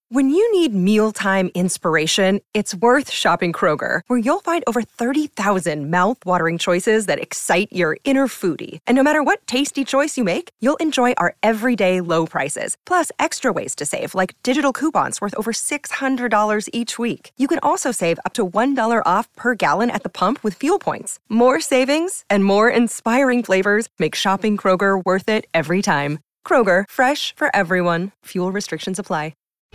When you need mealtime inspiration, it's worth shopping Kroger, where you'll find over 30,000 mouth-watering choices that excite your inner foodie. And no matter what tasty choice you make, you'll enjoy our everyday low prices, plus extra ways to save, like digital coupons worth over $600 each week. You can also save up to $1 off per gallon at the pump with fuel points. More savings and more inspiring flavors make shopping Kroger worth it every time. Kroger, fresh for everyone. Fuel restrictions apply.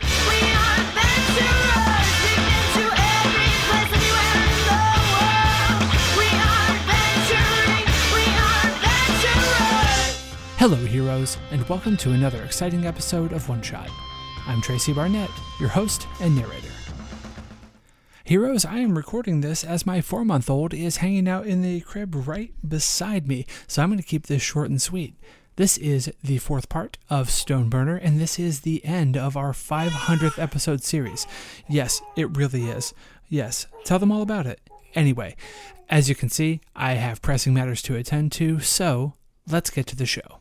Hello, heroes, and welcome to another exciting episode of One Shot. I'm Tracy Barnett, your host and narrator. Heroes, I am recording this as my 4-month-old is hanging out in the crib right beside me, so I'm going to keep this short and sweet. This is the 4th part of Stoneburner, and this is the end of our 500th episode series. Yes, it really is. Yes, tell them all about it. Anyway, as you can see, I have pressing matters to attend to, so let's get to the show.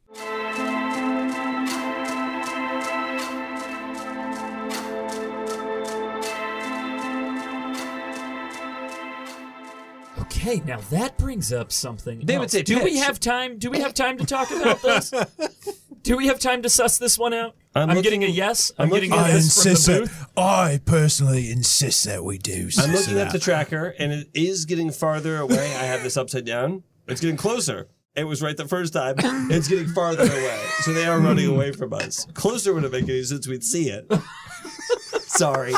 Okay, now that brings up something. They would say, do we have time? Do we have time to talk about this? Do we have time to suss this one out? I'm getting a yes. I'm getting a yes from the booth. I personally insist that we do. I'm looking at the tracker, and it is getting farther away. I have this upside down. It's getting closer. It was right the first time. It's getting farther away. So they are running away from us. Closer wouldn't make any sense. We'd see it. Sorry.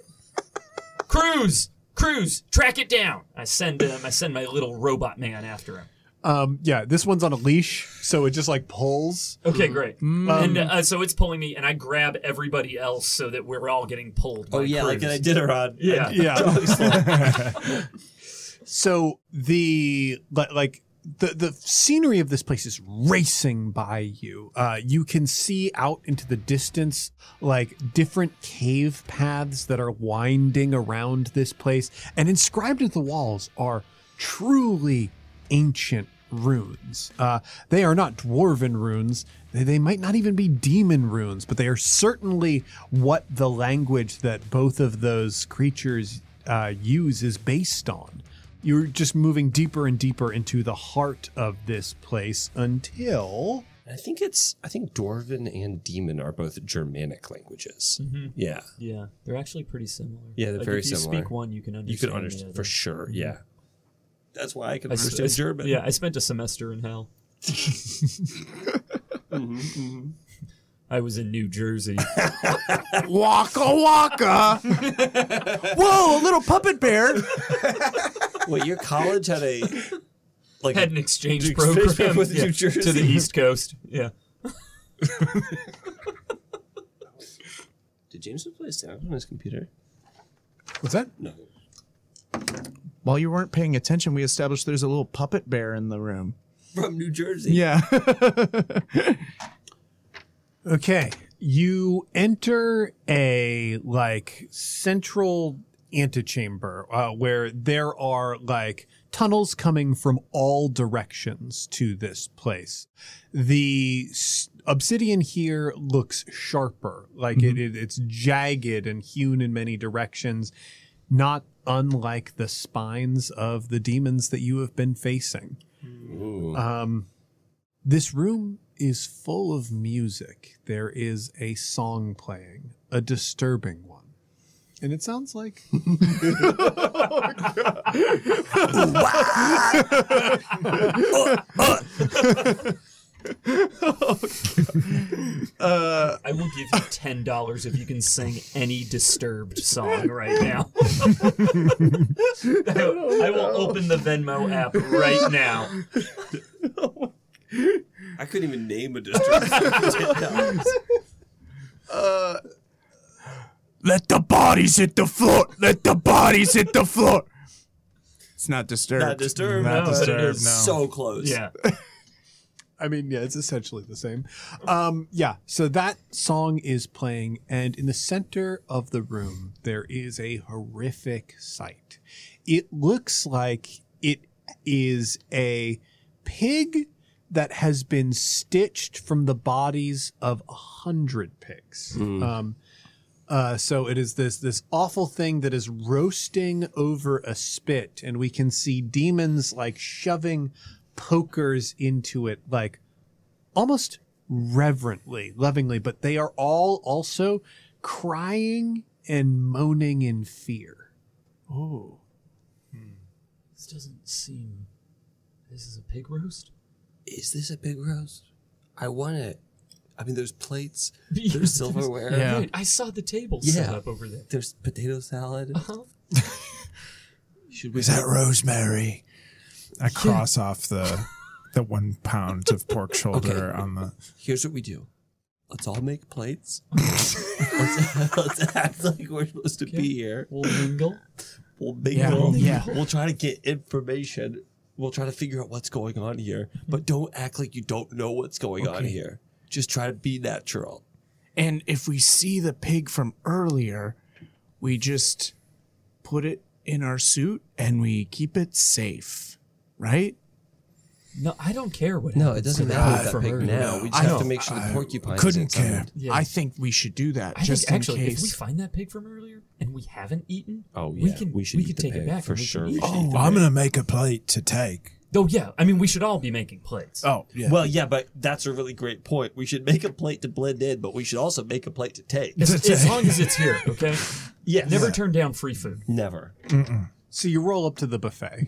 Cruz, track it down. I send my little robot man after him. Yeah, this one's on a leash, so it just like pulls. Okay, great. And so it's pulling me, and I grab everybody else so that we're all getting pulled. Oh yeah, Cruz. like an Iditarod. Yeah. So the scenery of this place is racing by you. You can see out into the distance like different cave paths that are winding around this place, and inscribed into the walls are truly ancient runes. They are not dwarven runes. They might not even be demon runes, but they are certainly what the language that both of those creatures use is based on. You're just moving deeper and deeper into the heart of this place until... I think Dwarven and Demon are both Germanic languages. Mm-hmm. Yeah. Yeah, they're actually pretty similar. Yeah, they're very similar. If you speak one, you can understand. You can understand, for sure, yeah. That's why I can understand I German. Yeah, I spent a semester in hell. I was in New Jersey. Waka waka! Whoa, a little puppet bear! Wait, your college had had an exchange program with New Jersey to the East Coast. Yeah. Did James play sound on his computer? What's that? No. While you weren't paying attention, we established there's a little puppet bear in the room. From New Jersey. Yeah. Okay, you enter a central antechamber where there are tunnels coming from all directions to this place. The obsidian here looks sharper, it's jagged and hewn in many directions, not unlike the spines of the demons that you have been facing. This room is full of music. There is a song playing, a disturbing one. And it sounds like... I will give you $10 if you can sing any Disturbed song right now. I will open the Venmo app right now. I couldn't even name a Disturbed song. Let the bodies hit the floor. Let the bodies hit the floor. It's not Disturbed. Not Disturbed. No, But it is no. so close. Yeah. I mean, yeah, it's essentially the same. So that song is playing, and in the center of the room, there is a horrific sight. It looks like it is a pig that has been stitched from the bodies of 100 pigs. So it is this awful thing that is roasting over a spit, and we can see demons like shoving pokers into it, like almost reverently, lovingly, but they are all also crying and moaning in fear. Oh. This doesn't seem... This is a pig roast? Is this a pig roast? I want it. I mean, there's plates, there's silverware. Yeah. Right, I saw the table set up over there. There's potato salad. Is that rosemary? I cross off the 1 pound of pork shoulder on the... Here's what we do. Let's all make plates. let's act like we're supposed to be here. We'll mingle. We'll mingle. Yeah. We'll try to get information. We'll try to figure out what's going on here. But don't act like you don't know what's going on here. Just try to be natural. And if we see the pig from earlier, we just put it in our suit and we keep it safe, right? No, I don't care what No, happens it doesn't to matter that with that pig pig from now. earlier. We just have to make sure the porcupine Couldn't isn't care. summoned. Yeah. I think we should do that I just think actually, in if we case. find that pig from earlier and we haven't eaten, Oh, we yeah, can we should eat the take pig, it back for and we sure. can We eat should it. eat the I'm pig. going to make a plate to take. Oh yeah, I mean we should all be making plates. Oh, yeah. Well, yeah, but that's a really great point. We should make a plate to blend in, but we should also make a plate to take. As long as it's here, okay? Yes. Never turn down free food. Never. So you roll up to the buffet.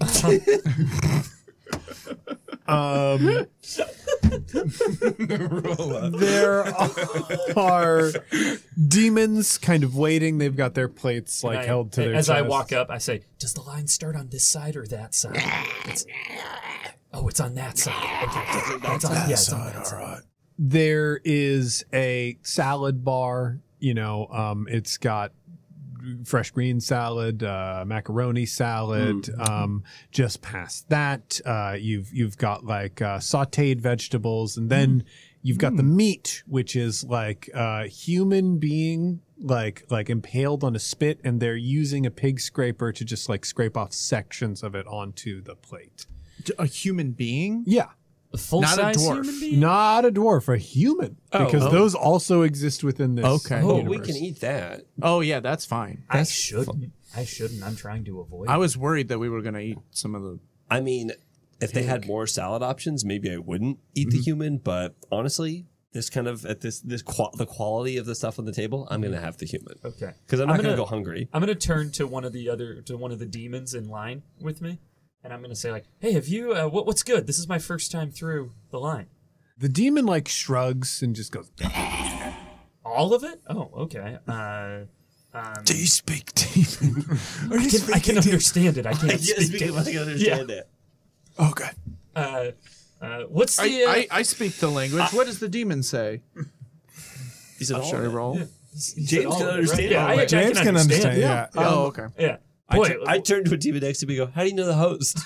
There are demons kind of waiting. They've got their plates like And held to their as I chest. walk up, I say, "Does the line start on this side or that side?" It's on that side. Okay, it's on that side. There is a salad bar. It's got fresh green salad, macaroni salad. Just past that, you've got like sautéed vegetables, and then you've got the meat, which is like a human being like impaled on a spit, and they're using a pig scraper to just like scrape off sections of it onto the plate. A human being? Yeah. A full-size dwarf. human being? Not a dwarf, a human, because those also exist within this. Okay. Oh, universe. we can eat that. Oh, yeah, that's fine. I shouldn't. I'm trying to avoid. I was worried that we were going to eat some of the... I mean, if they had more salad options, maybe I wouldn't eat the human. But honestly, this kind of the quality of the stuff on the table, I'm gonna have the human. Okay. Because I'm not gonna go hungry. I'm gonna turn to one of the demons in line with me, and I'm gonna say like, "Hey, have you? What's good? This is my first time through the line." The demon like shrugs and just goes. All of it? Oh, okay. Do you speak demon? I can understand it. I can't speak I can understand it. Okay. What's the? I speak the language. What does the demon say? He said, Should I roll? James can understand. Yeah, I James can understand. Yeah. Oh, okay. Yeah. I, Boy, I turned to a demon next to me and go, how do you know the host?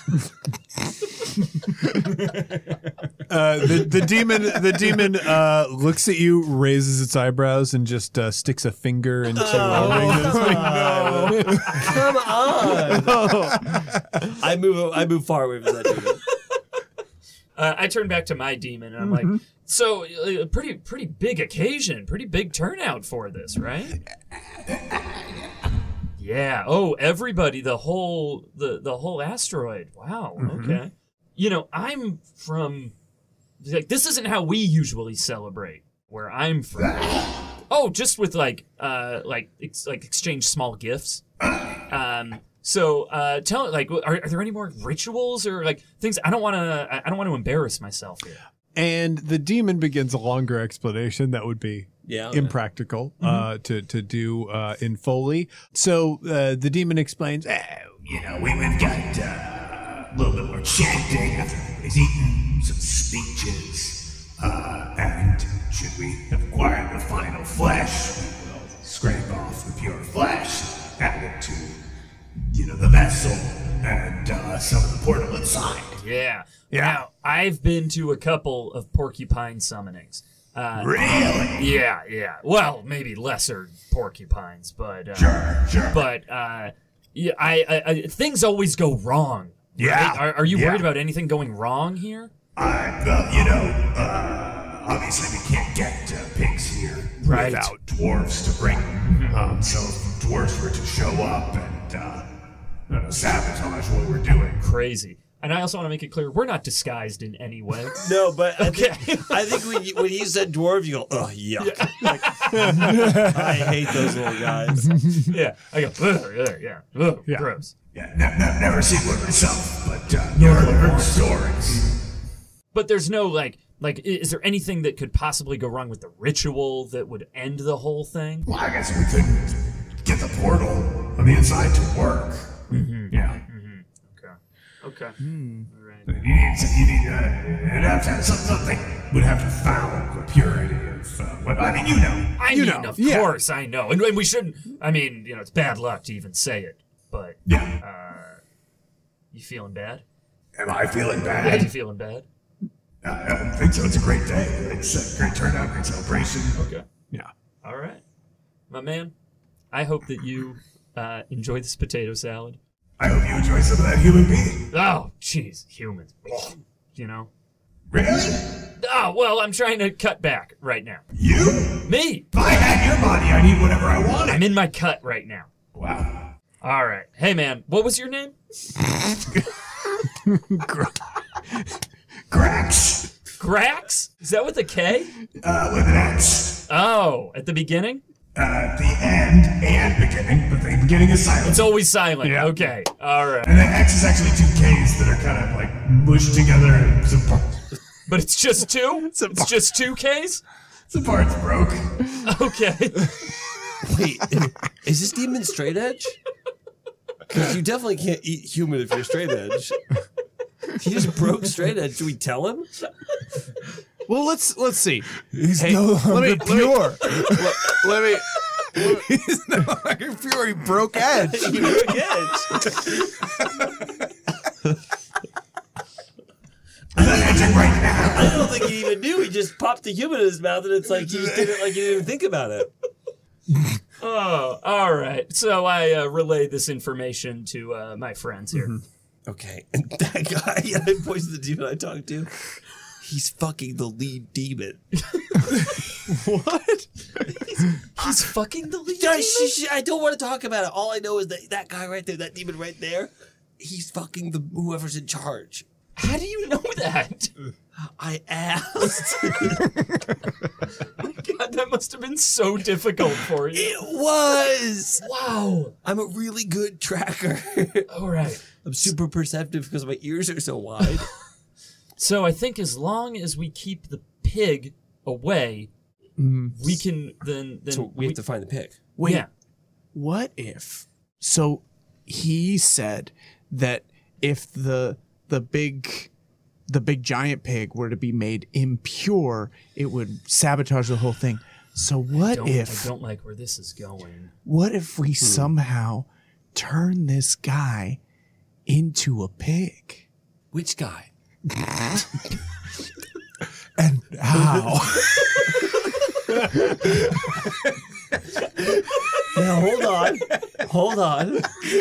The demon looks at you, raises its eyebrows, and just sticks a finger into Come on. I move far away from that demon. I turn back to my demon and I'm like, so pretty big occasion, pretty big turnout for this, right? Yeah. Oh, everybody, the whole asteroid. Wow. Okay. I'm from. Like, this isn't how we usually celebrate where I'm from. Oh, just with exchange small gifts. So tell like, are there any more rituals or like things? I don't want to embarrass myself here. And the demon begins a longer explanation that would be impractical to do in Foley. So the demon explains, we've got a little bit more chanting after everybody's eaten, some speeches, and should we acquire the final flesh, we will scrape off the pure flesh, add it to, the vessel, and some of the portal inside. Yeah. Now, I've been to a couple of porcupine summonings. Really? Yeah. Well, maybe lesser porcupines, but Sure. But I things always go wrong. Right? Yeah. Are you worried about anything going wrong here? Obviously we can't get pigs here Right. without dwarves to bring orcs were to show up and I don't know, sabotage what we're doing. Crazy. And I also want to make it clear, we're not disguised in any way. No, but Okay. I think when he said dwarf, you go, oh, yuck. Like, I hate those little guys. Yeah. I go, ugh, yeah. Ugh, gross. Yeah, never seen one myself, but heard stories. But there's no, like, is there anything that could possibly go wrong with the ritual that would end the whole thing? Well, I guess we couldn't get the portal on the inside to work. Mm-hmm. Yeah. Okay. All right. You need it'd have to have something would have to foul the purity of what I mean, you know. I mean, of course, I know. And we shouldn't, I mean, it's bad luck to even say it, but, you feeling bad? Am I feeling Yeah, bad? you feeling bad? I don't think so. It's a great day. It's a great turnout, great celebration. Okay. Yeah. All right. My man, I hope that you enjoy this potato salad. I hope you enjoy some of that human being. Oh, jeez, humans. You know? Really? Oh, well, I'm trying to cut back right now. You? Me! If I had your body, I'd eat whatever I wanted. I'm in my cut right now. Wow. All right. Hey, man, what was your name? Grax. Grax? Is that with a K? With an X. Oh, at the beginning? The end and beginning, but the beginning is silent. It's always silent. Yeah. Okay. All right. And then X is actually two Ks that are kind of like mushed together and some But it's just two? It's just two Ks? parts broke. Okay. Wait, is this demon straight edge? Because you definitely can't eat human if you're straight edge. He just broke straight edge. Do we tell him? Well, let's see. He's no longer pure. Let me. He's no longer pure. He broke edge. He broke edge. I don't think he even knew. He just popped the human in his mouth, and it's like he just did it like he didn't even think about it. Oh, all right. So I relayed this information to my friends here. Mm-hmm. Okay, and that guy I poisoned the demon I talked to. He's fucking the lead demon. What? He's fucking the lead demon? I don't want to talk about it. All I know is that guy right there, that demon right there, he's fucking whoever's in charge. How do you know that? I asked. God, that must have been so difficult for you. It was. Wow. I'm a really good tracker. All right. I'm super perceptive because my ears are so wide. So I think as long as we keep the pig away, we can then So we have to find the pig. Wait. Yeah. What if? So he said that if the big giant pig were to be made impure, it would sabotage the whole thing. So I don't like where this is going. what if we somehow turn this guy into a pig? Which guy? And how? Now hold on.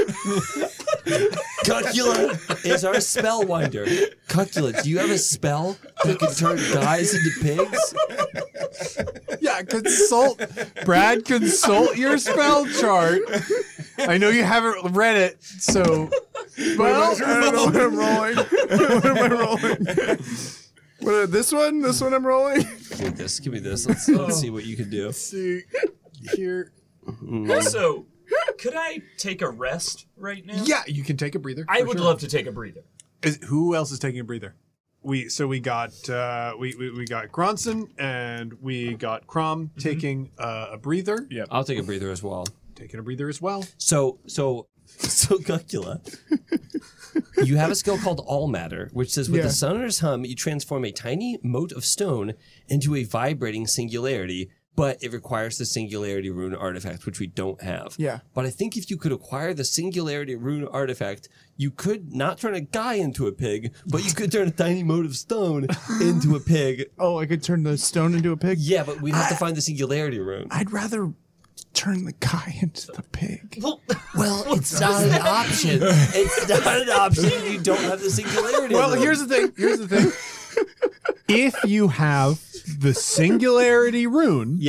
Cucula is our spell winder. Cucula, do you have a spell that can turn guys into pigs? Yeah, Brad, consult your spell chart. I know you haven't read it, so. Well, I don't know what I'm rolling. What am I rolling? This one? This one I'm rolling? Give me this. Let's see what you can do. Let's see. Here. Also, could I take a rest right now? Yeah, you can take a breather. I for would sure. love to take a breather. Who else is taking a breather? We got we got Gronson and we got Crom taking a breather. Yeah, I'll take a breather as well. Taking a breather as well. So Cucula, you have a skill called All Matter, which says with the summoner's hum, you transform a tiny mote of stone into a vibrating singularity, but it requires the singularity rune artifact, which we don't have. Yeah. But I think if you could acquire the singularity rune artifact, you could not turn a guy into a pig, but you could turn a tiny mote of stone into a pig. Oh, I could turn the stone into a pig? Yeah, but we'd have to find the singularity rune. I'd rather turn the guy into the pig. Well, it's not an option. It's not an option if you don't have the singularity Well, rune. here's the thing. If you have the singularity rune, Yes.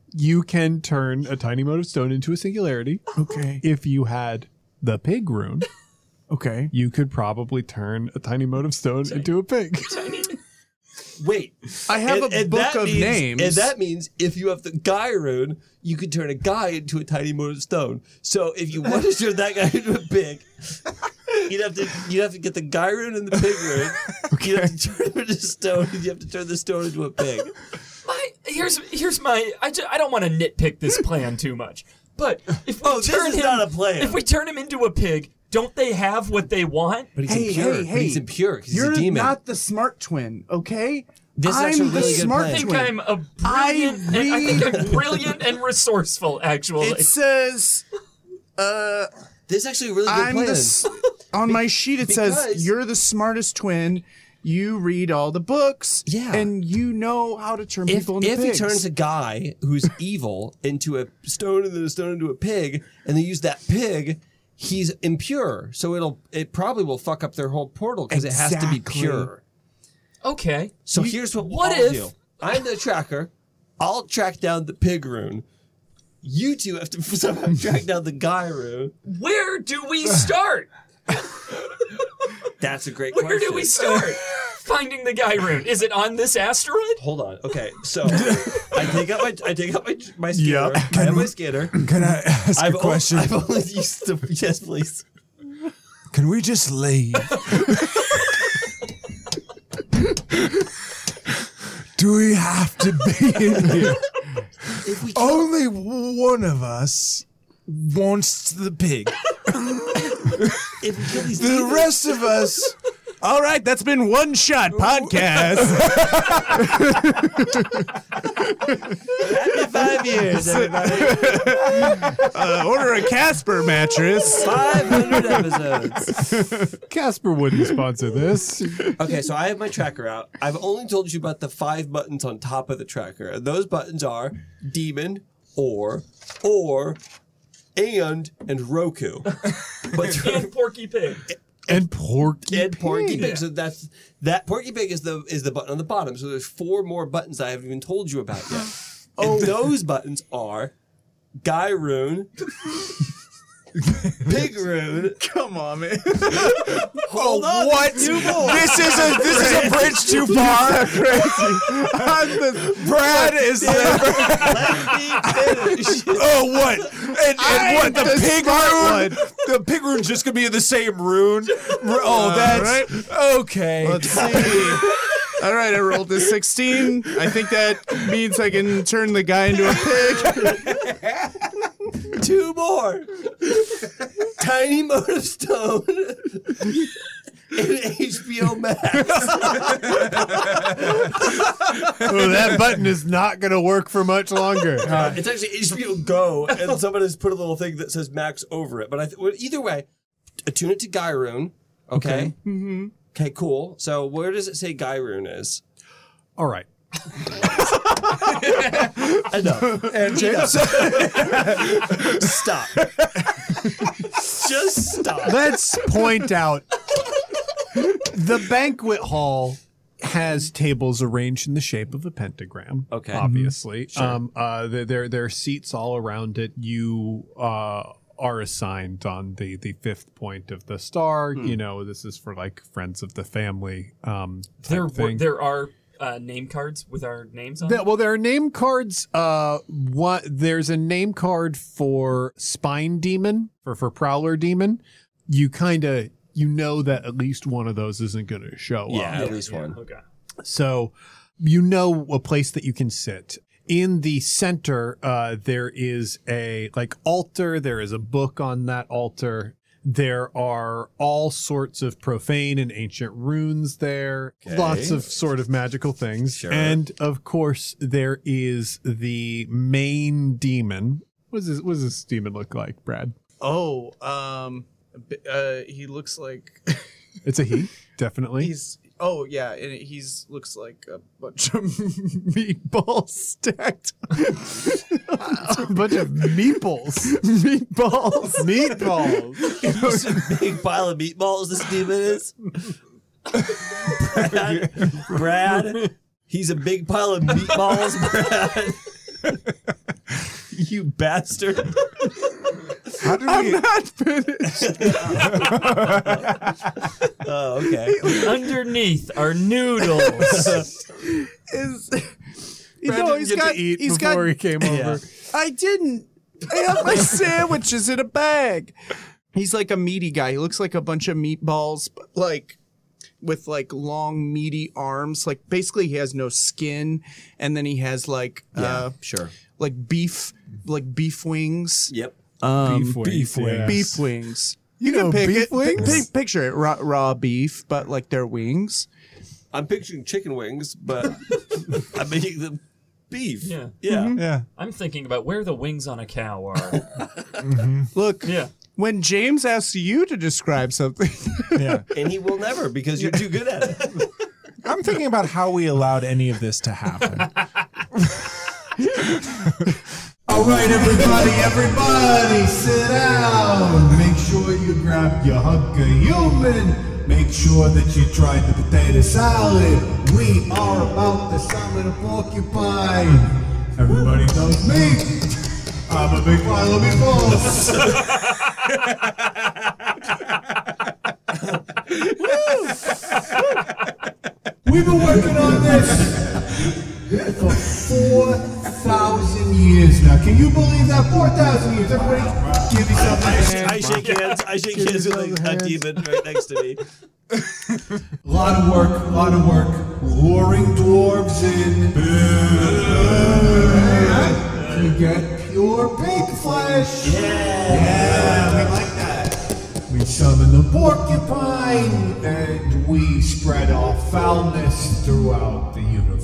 you can turn a tiny mote of stone into a singularity. Okay. If you had the pig rune, Okay. you could probably turn a tiny mote of stone into a pig. Wait. I have a book that of means, names. And that means if you have the guy rune, you could turn a guy into a tiny mote of stone. So if you want to turn that guy into a pig, you'd have to get the guy rune and the pig rune. You'd have to turn him into stone, and you have to turn the stone into a pig. Here's my. I don't want to nitpick this plan too much, but if we this turn is him, not a plan. If we turn him into a pig, don't they have what they want? But he's Hey, impure. hey, But hey. he's impure because he's You're a demon. not the smart twin, okay? This is I'm actually a the really good smart plan. I think twin. I'm a brilliant. I think I'm brilliant and resourceful. Actually, It says, This is actually a really good I'm plan. on my sheet. It says because- you're the smartest twin. You read all the books, Yeah. and you know how to turn If people into he pigs. turns a guy who's evil into a stone and then a stone into a pig, and they use that pig, he's impure. So it probably will fuck up their whole portal because it has to be Exactly. pure. okay. So here's what What I'll if- do. I'm the tracker. I'll track down the pig rune. You two have to somehow track down the guy rune. Where do we start? That's a great Where question. do we start? Finding the guy rune. Is it on this asteroid? Hold on. Okay, so I take out my scanner. Yeah. I have my scanner. Can I ask a question? I've only used the yes, please. Can we just leave? Do we have to be in here? If we Only one of us wants the pig. if we kill these The demons- rest of us. All right, that's been One Shot Podcast. Happy 5 years, everybody. Order a Casper mattress. 500 episodes. Casper wouldn't sponsor this. Okay, so I have my tracker out. I've only told you about the 5 buttons on top of the tracker. And those buttons are demon, or, and Roku. But And Porky Pig. And Porky and Porky Pig. Pig. So that Porky Pig is the button on the bottom. So there's 4 more buttons I haven't even told you about yet. And those buttons are Guy Rune, Pig Rune. Come on, man. Hold on, What? there's 2 more. This is a bridge too far. Brad is Let me finish. Oh, what? And what? The pig rune? The pig rune's just gonna be in the same rune. Oh, that's okay. Let's see. All right, I rolled a 16. I think that means I can turn the guy into a pig. 2 more. Tiny Mote of Stone and HBO Max. Oh, that button is not going to work for much longer. It's actually HBO Go, and someone has put a little thing that says Max over it. But well, either way, attune it to Guy Rune. Okay. Mm-hmm. Okay, cool. So where does it say Guy Rune is? All right. Enough. And stop. Just stop. Let's point out the banquet hall has tables arranged in the shape of a pentagram. Okay. Obviously. There are seats all around it. You are assigned on the 5th point of the star. You know, this is for like friends of the family. There are name cards with our names on. There are name cards. There's a name card for Spine Demon, for Prowler Demon. You kind of, that at least one of those isn't going to show up. Yeah, at least one. Okay. So you know a place that you can sit. In the center, there is a altar. There is a book on that altar. There are all sorts of profane and ancient runes there. Okay. Lots of sort of magical things. Sure. And of course, there is the main demon. What does this demon look like, Brad? Oh, he looks like It's a he, definitely. and he's looks like a bunch of meatballs stacked. a bunch of meeples. Meatballs. He's a big pile of meatballs, this demon is. Brad, he's a big pile of meatballs, Brad. You bastard. How did I'm we? not finished. Oh, okay. Underneath are noodles. Brad didn't get to eat before he came over. I didn't. I have my sandwiches in a bag. He's like a meaty guy. He looks like a bunch of meatballs, but like with like long meaty arms. Like basically he has no skin, and then he has like Sure. like beef wings. Yep. Beef wings. yeah. Beef wings. You know Pick beef it, wings? picture it, raw beef, but like they're wings. I'm picturing chicken wings, but I'm making them beef. Yeah. Yeah. Yeah. I'm thinking about where the wings on a cow are. Look, Yeah. when James asks you to describe something, Yeah. And he will never because you're too good at it. I'm thinking about how we allowed any of this to happen. All right, everybody, sit down. Make sure you grab your hunk of human. Make sure that you tried the potato salad. We are about to summon a porcupine. Everybody knows me. I'm a big pile of meatballs. We've been working on this for 4,000 years now. Can you believe that? 4,000 years. Everybody give me something. I shake hands. I shake hands with a demon right next to me. A lot of work. Luring dwarves in. To get pure pig flesh. Yeah, we like that. We summon the porcupine and we spread our foulness throughout the universe.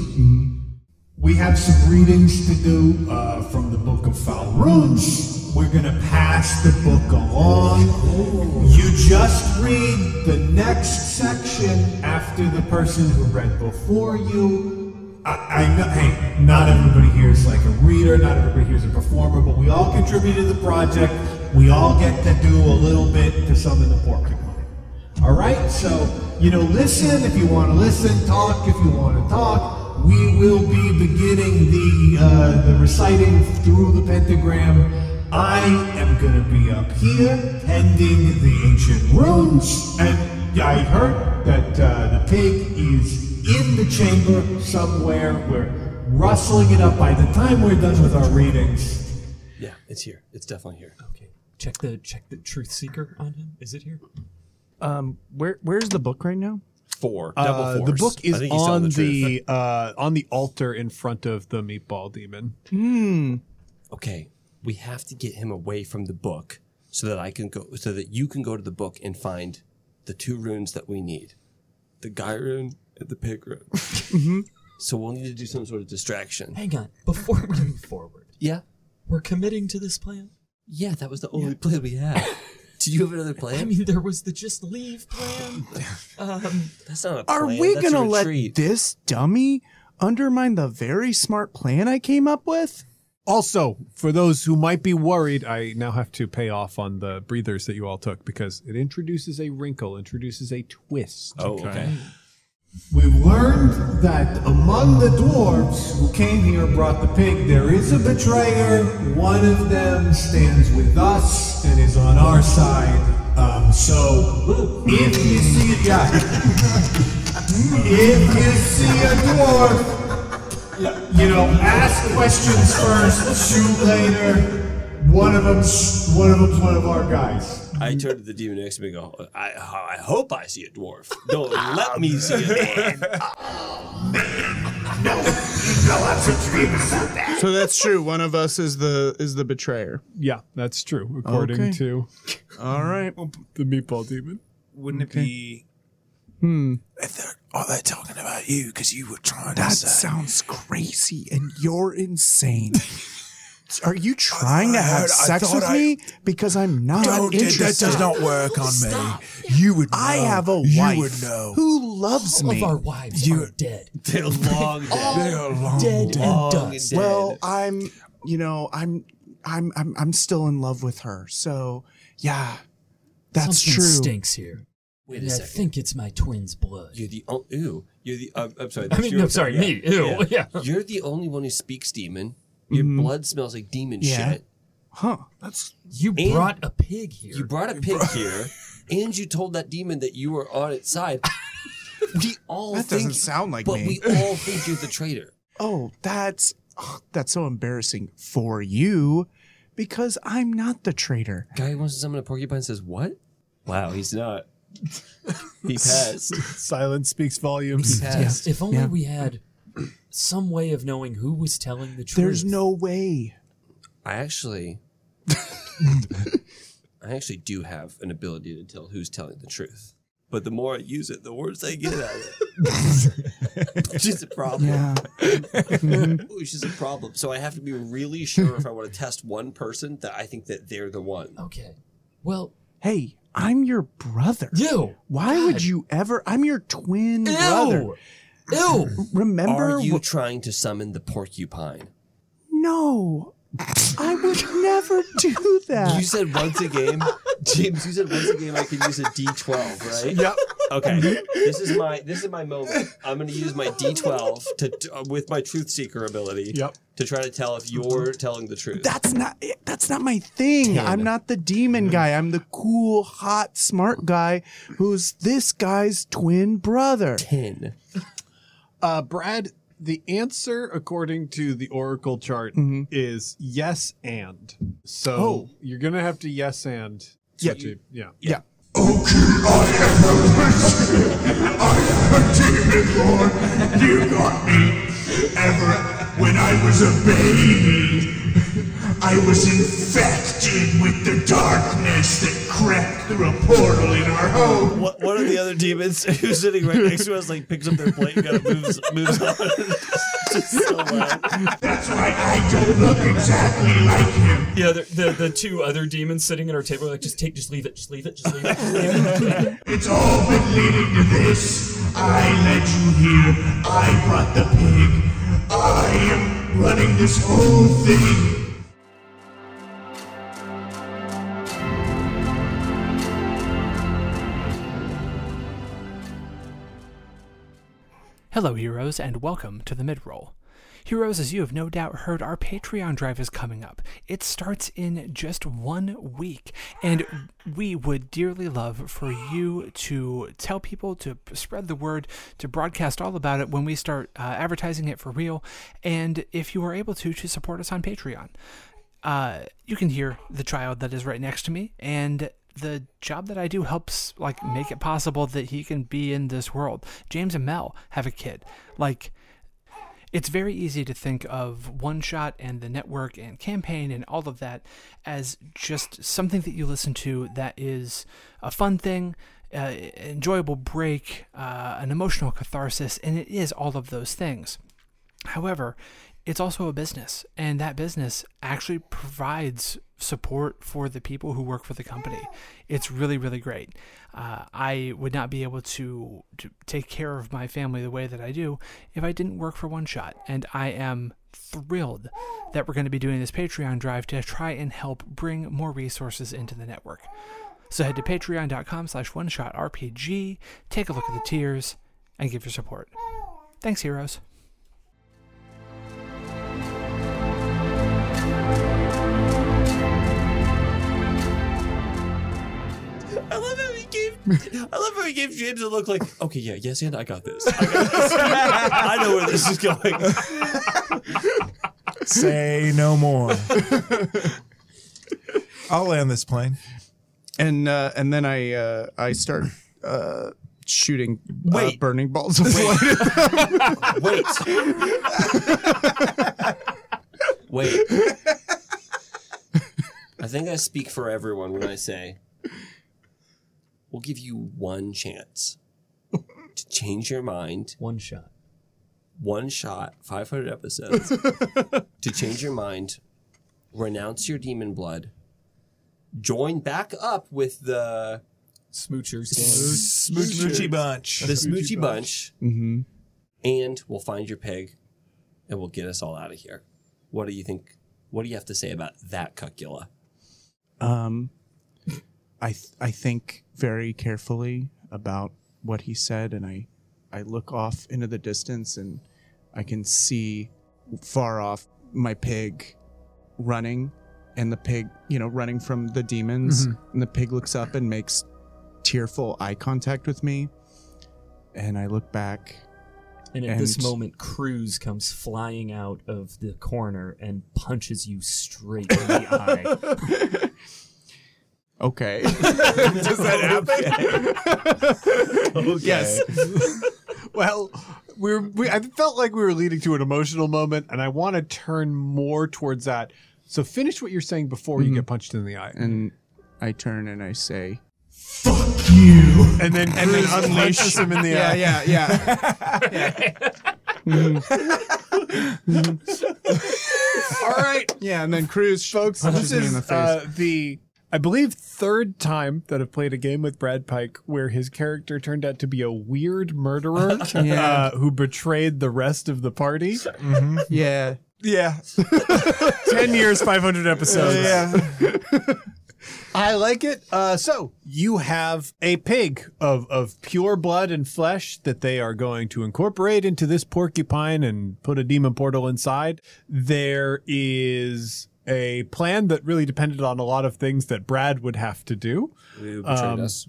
We have some readings to do from the Book of Foul Runes. We're gonna pass the book along. You just read the next section after the person who read before you. I know, hey, not everybody here is like a reader, not everybody here is a performer, but we all contribute to the project. We all get to do a little bit to summon the porcupine. All right, so, listen if you want to listen, talk if you want to talk. We will be beginning the reciting through the pentagram. I am going to be up here tending the ancient runes, and I heard that the pig is in the chamber somewhere. We're rustling it up by the time we're done with our readings. Yeah, it's here. It's definitely here. Okay. Check the truth seeker on him. Is it here? where's the book right now? Double The force. book I is think he's telling on the altar in front of the meatball demon. Okay, we have to get him away from the book so that you can go to the book and find the two runes that we need. The guy rune and the pig rune. So we'll need to do some sort of distraction. Hang on. Before we move forward, Yeah. we're committing to this plan? Yeah, that was the only plan we had. Did you have another plan? I mean, there was the just leave plan. That's not a plan. Are we That's gonna a let retreat. this dummy undermine the very smart plan I came up with? Also, for those who might be worried, I now have to pay off on the breathers that you all took because it introduces a wrinkle, introduces a twist. Oh, okay. We've learned that among the dwarves who came here and brought the pig, there is a betrayer. One of them stands with us and is on our side. So if you see if you see a dwarf, ask questions first, shoot later. One of them's one of our guys. I turn to the demon next to me and go, I hope I see a dwarf. Don't let me see a dwarf. So that's true. One of us is the betrayer. Yeah, that's true, according Okay. to All right. the meatball demon. Wouldn't it be? Are they talking about you because you were trying That to say? sounds crazy, and you're insane. Are you trying to have I sex thought with I- me? Because I'm not Don't, interested. that does not work on me. You would know. I have a You wife would know. who loves All me. of our wives are dead. They're long dead. They are long Dead dead. and dust. Well, I'm still in love with her. So yeah, that's Something true. stinks here. Wait a And I second. think it's my twin's blood. You're the I'm sorry. I mean, you're no, sorry, me. Ew. Yeah. You're the only one who speaks demon. Your blood smells like demon shit. Huh. You brought a pig here. You brought a pig here, and you told that demon that you were on its side. We all That think, doesn't sound like but me. we all think you're the traitor. Oh, that's so embarrassing for you because I'm not the traitor. Guy who wants to summon a porcupine says, what? Wow, he's not. He passed. Silence speaks volumes. He passed. If only we had some way of knowing who was telling the truth. There's no way. I actually do have an ability to tell who's telling the truth. But the more I use it, the worse I get at it. Which is a problem. Yeah. Which is a problem. So I have to be really sure if I want to test one person that I think that they're the one. Okay. Well, Hey, I'm your brother. you. Why would you ever? I'm your twin brother. Ew. Remember? Are you trying to summon the porcupine? No. I would never do that. You said once a game, James. You said once a game I can use a D12, right? Yep. Okay. This is my moment. I'm going to use my D12 to with my truth seeker ability. Yep. To try to tell if you're telling the truth. That's not my thing. 10. I'm not the demon guy. I'm the cool, hot, smart guy who's this guy's twin brother. 10. Brad, the answer according to the Oracle chart is yes and. So you're gonna have to yes and. Yeah. Yeah. Yeah. Okay, I am a demon lord. You got me. When I was a baby, I was infected with the darkness that crept through a portal in our home. One of the other demons who's sitting right next to us picks up their plate and kind of moves on. Just so loud. That's why I don't look exactly like him. Yeah, the two other demons sitting at our table are like, just leave it. It's all been leading to this. I led you here. I brought the pig. I am running this whole thing. Hello, heroes, and welcome to the mid-roll. Heroes, as you have no doubt heard, our Patreon drive is coming up. It starts in just 1 week, and we would dearly love for you to tell people, to spread the word, to broadcast all about it when we start advertising it for real, and if you are able to support us on Patreon. You can hear the child that is right next to me, and the job that I do helps make it possible that he can be in this world. James and Mel have a kid. It's very easy to think of One Shot and the network and campaign and all of that as just something that you listen to that is a fun thing, enjoyable break, an emotional catharsis, and it is all of those things. However, it's also a business, and that business actually provides support for the people who work for the company. It's really, really great. I would not be able to take care of my family the way that I do if I didn't work for One Shot, and I am thrilled that we're going to be doing this Patreon drive to try and help bring more resources into the network. So head to patreon.com/oneshotrpg, take a look at the tiers, and give your support. Thanks, heroes. I love how he gave James a look like, okay, yeah, yes, and I got this. I know where this is going. Say no more. I'll land this plane. And then I start shooting Wait. burning balls of light. Wait. I think I speak for everyone when I say, we'll give you one chance to change your mind. One shot. 500 episodes. To change your mind, renounce your demon blood, join back up with the Smoochers. Smoochy bunch. the Smoochy Bunch, Mm-hmm. and we'll find your pig, and we'll get us all out of here. What do you think? What do you have to say about that, Cucula? I think very carefully about what he said, and I look off into the distance, and I can see far off my pig running, and the pig, running from the demons, and the pig looks up and makes tearful eye contact with me, and I look back. And at this moment, Cruz comes flying out of the corner and punches you straight in the eye. Okay. Does that happen? Okay. Yes. Well, I felt like we were leading to an emotional moment, and I want to turn more towards that. So finish what you're saying before you get punched in the eye. And I turn and I say, Fuck you. And then unleashes him in the eye. All right. Yeah, and then Cruz Folks, punches this me in the is face. the, I believe, third time that I've played a game with Brad Pike where his character turned out to be a weird murderer who betrayed the rest of the party. Yeah. Yeah. 10 years, 500 episodes. Yeah. I like it. So you have a pig of pure blood and flesh that they are going to incorporate into this porcupine and put a demon portal inside. There is a plan that really depended on a lot of things that Brad would have to do. Who betrayed us?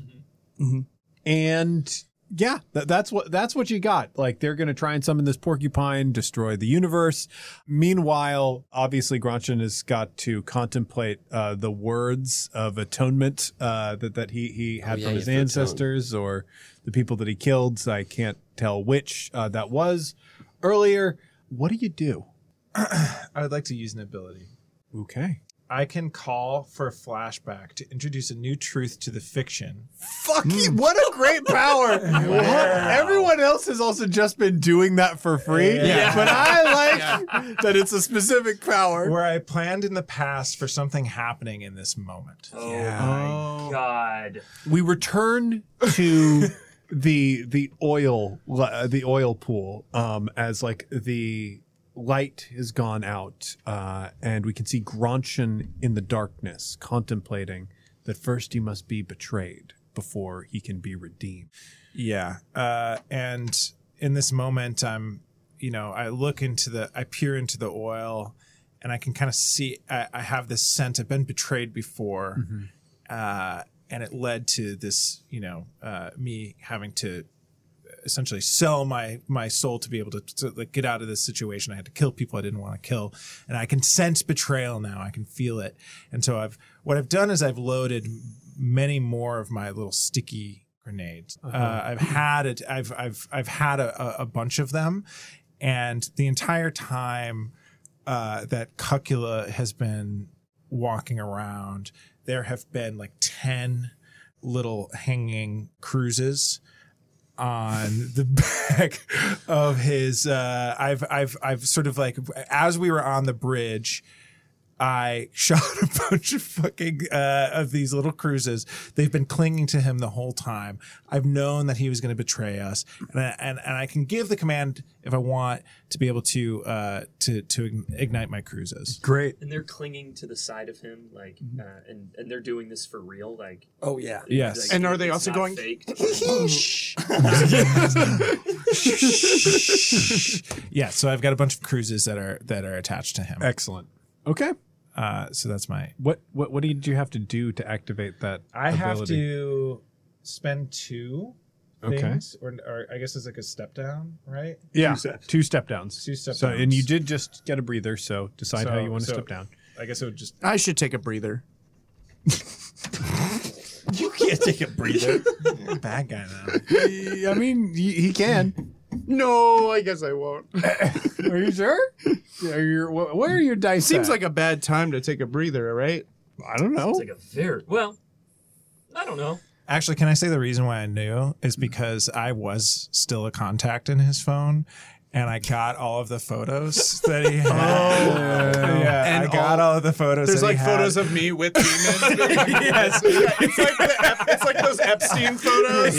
And yeah, that's what you got. Like, they're going to try and summon this porcupine, destroy the universe. Meanwhile, obviously, Gronshan has got to contemplate the words of atonement that he had from his ancestors or the people that he killed. So I can't tell which that was earlier. What do you do? I would like to use an ability. Okay. I can call for a flashback to introduce a new truth to the fiction. Fuck you. What a great power. Everyone else has also just been doing that for free. Yeah. But I like that it's a specific power. Where I planned in the past for something happening in this moment. Oh my God. We return to the oil pool as like the light has gone out, and we can see Gronshan in the darkness contemplating that first he must be betrayed before he can be redeemed. Yeah. And in this moment, I peer into the oil, and I can kind of see, I have this sense I've been betrayed before. And it led to this, me having to essentially sell my soul to be able to like get out of this situation. I had to kill people I didn't want to kill, and I can sense betrayal now. I can feel it, and so what I've done is I've loaded many more of my little sticky grenades. I've had a bunch of them, and the entire time that Cucula has been walking around, there have been like 10 little hanging cruises on the back of his I've sort of like, as we were on the bridge, I shot a bunch of fucking of these little cruises. They've been clinging to him the whole time. I've known that he was going to betray us, and I can give the command if I want to be able to ignite my cruises. Great. And they're clinging to the side of him, like, and they're doing this for real, like. Oh yeah. Yes. Like, And are they it's also not going, fake. Yeah. So I've got a bunch of cruises that are attached to him. Excellent. Okay. So that's my. What did you have to do to activate that I have ability? to spend 2 Okay. things, or I guess it's like a step down, right? Yeah, 2 step downs. 2 step So, downs. and you did just get a breather, so decide how you want to So- step down. I guess it would just. I should take a breather. You can't take a breather. You're a bad guy now. I mean, he can. No, I guess I won't. Are you sure? Where are your dice? Seems at? like a bad time to take a breather, right? I don't know. It's like a very, well, I don't know. Actually, can I say the reason why I knew is because I was still a contact in his phone, and I got all of the photos that he had. And I got all of the photos. There's that like he had. photos of me with demons. Yes. It's like those Epstein photos.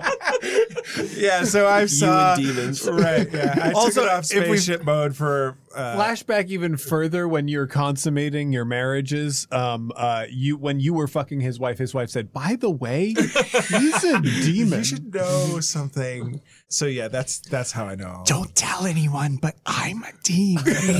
Yeah, so I saw and demons. Right. Yeah. I Also, took it off if we- spaceship mode for Flashback even further when you're consummating your marriages. When you were fucking his wife said, "By the way, he's a demon." You should know something. So yeah, that's how I know. Don't tell anyone, but I'm a demon.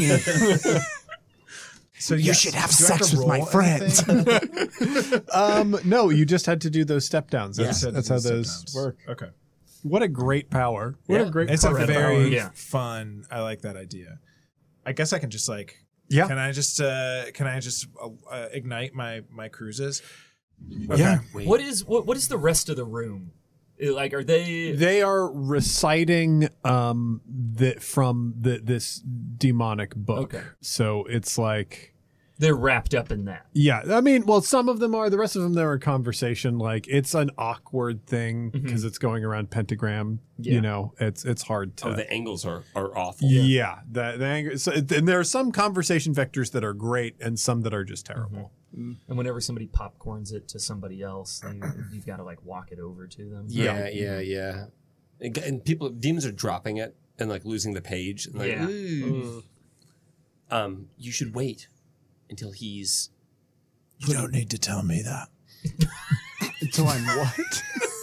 So You yes. should have Do I sex to with my roll friend. anything? No, you just had to do those step downs. That's Yeah. how Step those downs. work. Okay. What a great power! What a great It's a power. very Yeah. fun. I like that idea. I guess I can just like. Yeah. Can I just ignite my cruises? Yeah. What is the rest of the room? Like, are they? They are reciting from this demonic book. Okay. So it's like, They're wrapped up in that. yeah, I mean, well, some of them are. The rest of them, they're in conversation. Like, it's an awkward thing because it's going around pentagram. Yeah. You know, it's hard to. Oh, the angles are awful. Yeah, the anger. So, and there are some conversation vectors that are great, and some that are just terrible. And whenever somebody popcorns it to somebody else, then you've got to like walk it over to them. Yeah. And demons are dropping it and like losing the page. And like, Yeah. "Ooh." You should wait until he's. You don't need to tell me that. Until I'm what?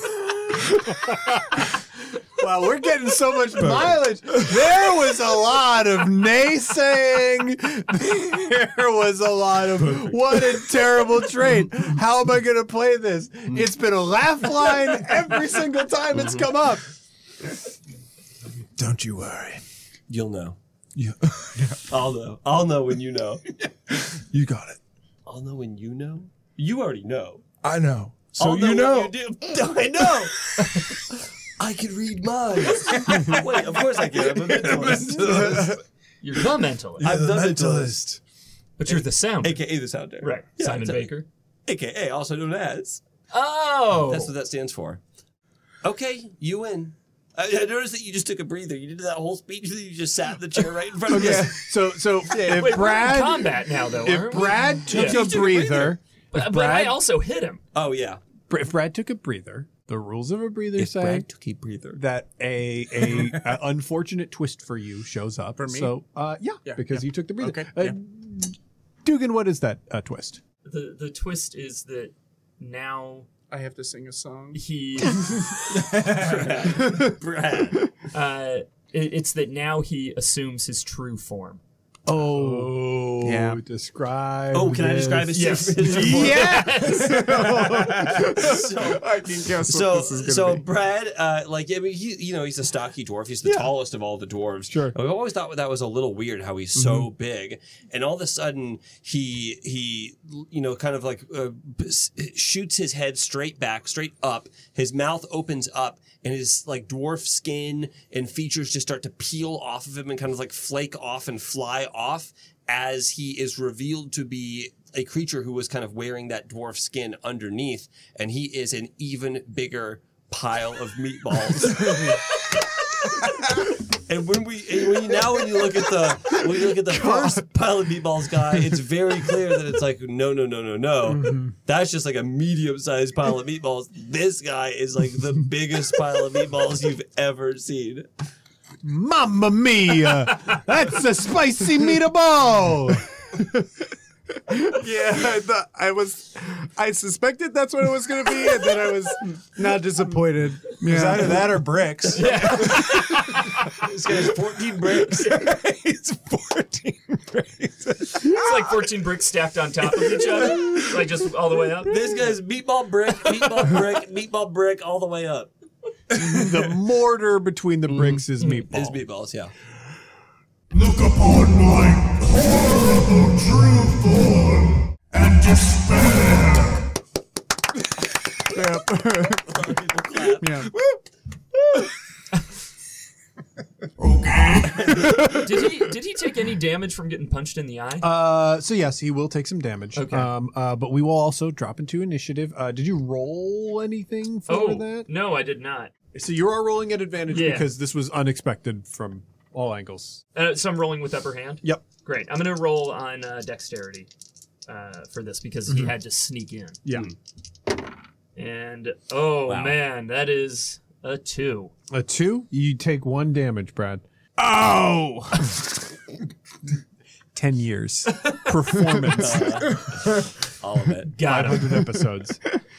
Wow, we're getting so much mileage. There was a lot of naysaying. There was a lot of, what a terrible trait. How am I going to play this? It's been a laugh line every single time it's come up. Don't you worry. You'll know. Yeah. I'll know. I'll know when you know. You got it. I'll know when you know. You already know. I know. So I'll you know. when you do. I know. I can read minds. Wait, of course I can. I'm a mentalist. You're the mentalist, I'm the mentalist. but you're the sound. AKA the sounder. Right. Yeah, Simon exactly. Baker. AKA also known as. Oh. That's what that stands for. Okay, you win. I noticed that you just took a breather. You did that whole speech, and then you just sat in the chair right in front of Okay, us. so if Wait, we're in Brad combat now, though. if aren't we? Brad took Yeah. a breather, But I also hit him. Oh yeah. if Brad took a breather, the rules of a breather If say Brad took a breather. that a unfortunate twist for you shows up. For me? So because you took the breather. Okay, Dugan, what is that twist? The twist is that now I have to sing a song. he Brad. it's that now he assumes his true form. Oh, Yeah. Describe. Oh, can I describe his Yes. Yes. I can guess So Brad, I mean, he's a stocky dwarf. He's the tallest of all the dwarves. Sure. I've always thought that was a little weird how he's so big, and all of a sudden he kind of like shoots his head straight up. His mouth opens up, and his like dwarf skin and features just start to peel off of him and kind of like flake off and fly off as he is revealed to be a creature who was kind of wearing that dwarf skin underneath, and he is an even bigger pile of meatballs. And when you look at the first pile of meatballs guy, it's very clear that it's like no. That's just like a medium-sized pile of meatballs. This guy is like the biggest pile of meatballs you've ever seen. Mamma mia! That's a spicy meatball. Yeah, I suspected that's what it was going to be, and then I was not disappointed. It's either that or bricks. This guy has 14 bricks. It's 14 bricks. It's like 14 bricks stacked on top of each other, like just all the way up. This guy's meatball brick, all the way up. The mortar between the bricks is meatball. His meatballs, yeah. Look upon my horrible true form and despair. Yeah. Did he take any damage from getting punched in the eye? So yes, he will take some damage. Okay. But we will also drop into initiative. Did you roll anything for that? No, I did not. So you are rolling at advantage Yeah. because this was unexpected from all angles. So I'm rolling with upper hand? Yep. Great. I'm going to roll on dexterity for this because he had to sneak in. Yeah. And, Wow. man, that is a 2. A 2? You take 1 damage, Brad. Oh! 10 years. Performance. All of it. Got him. 500 episodes.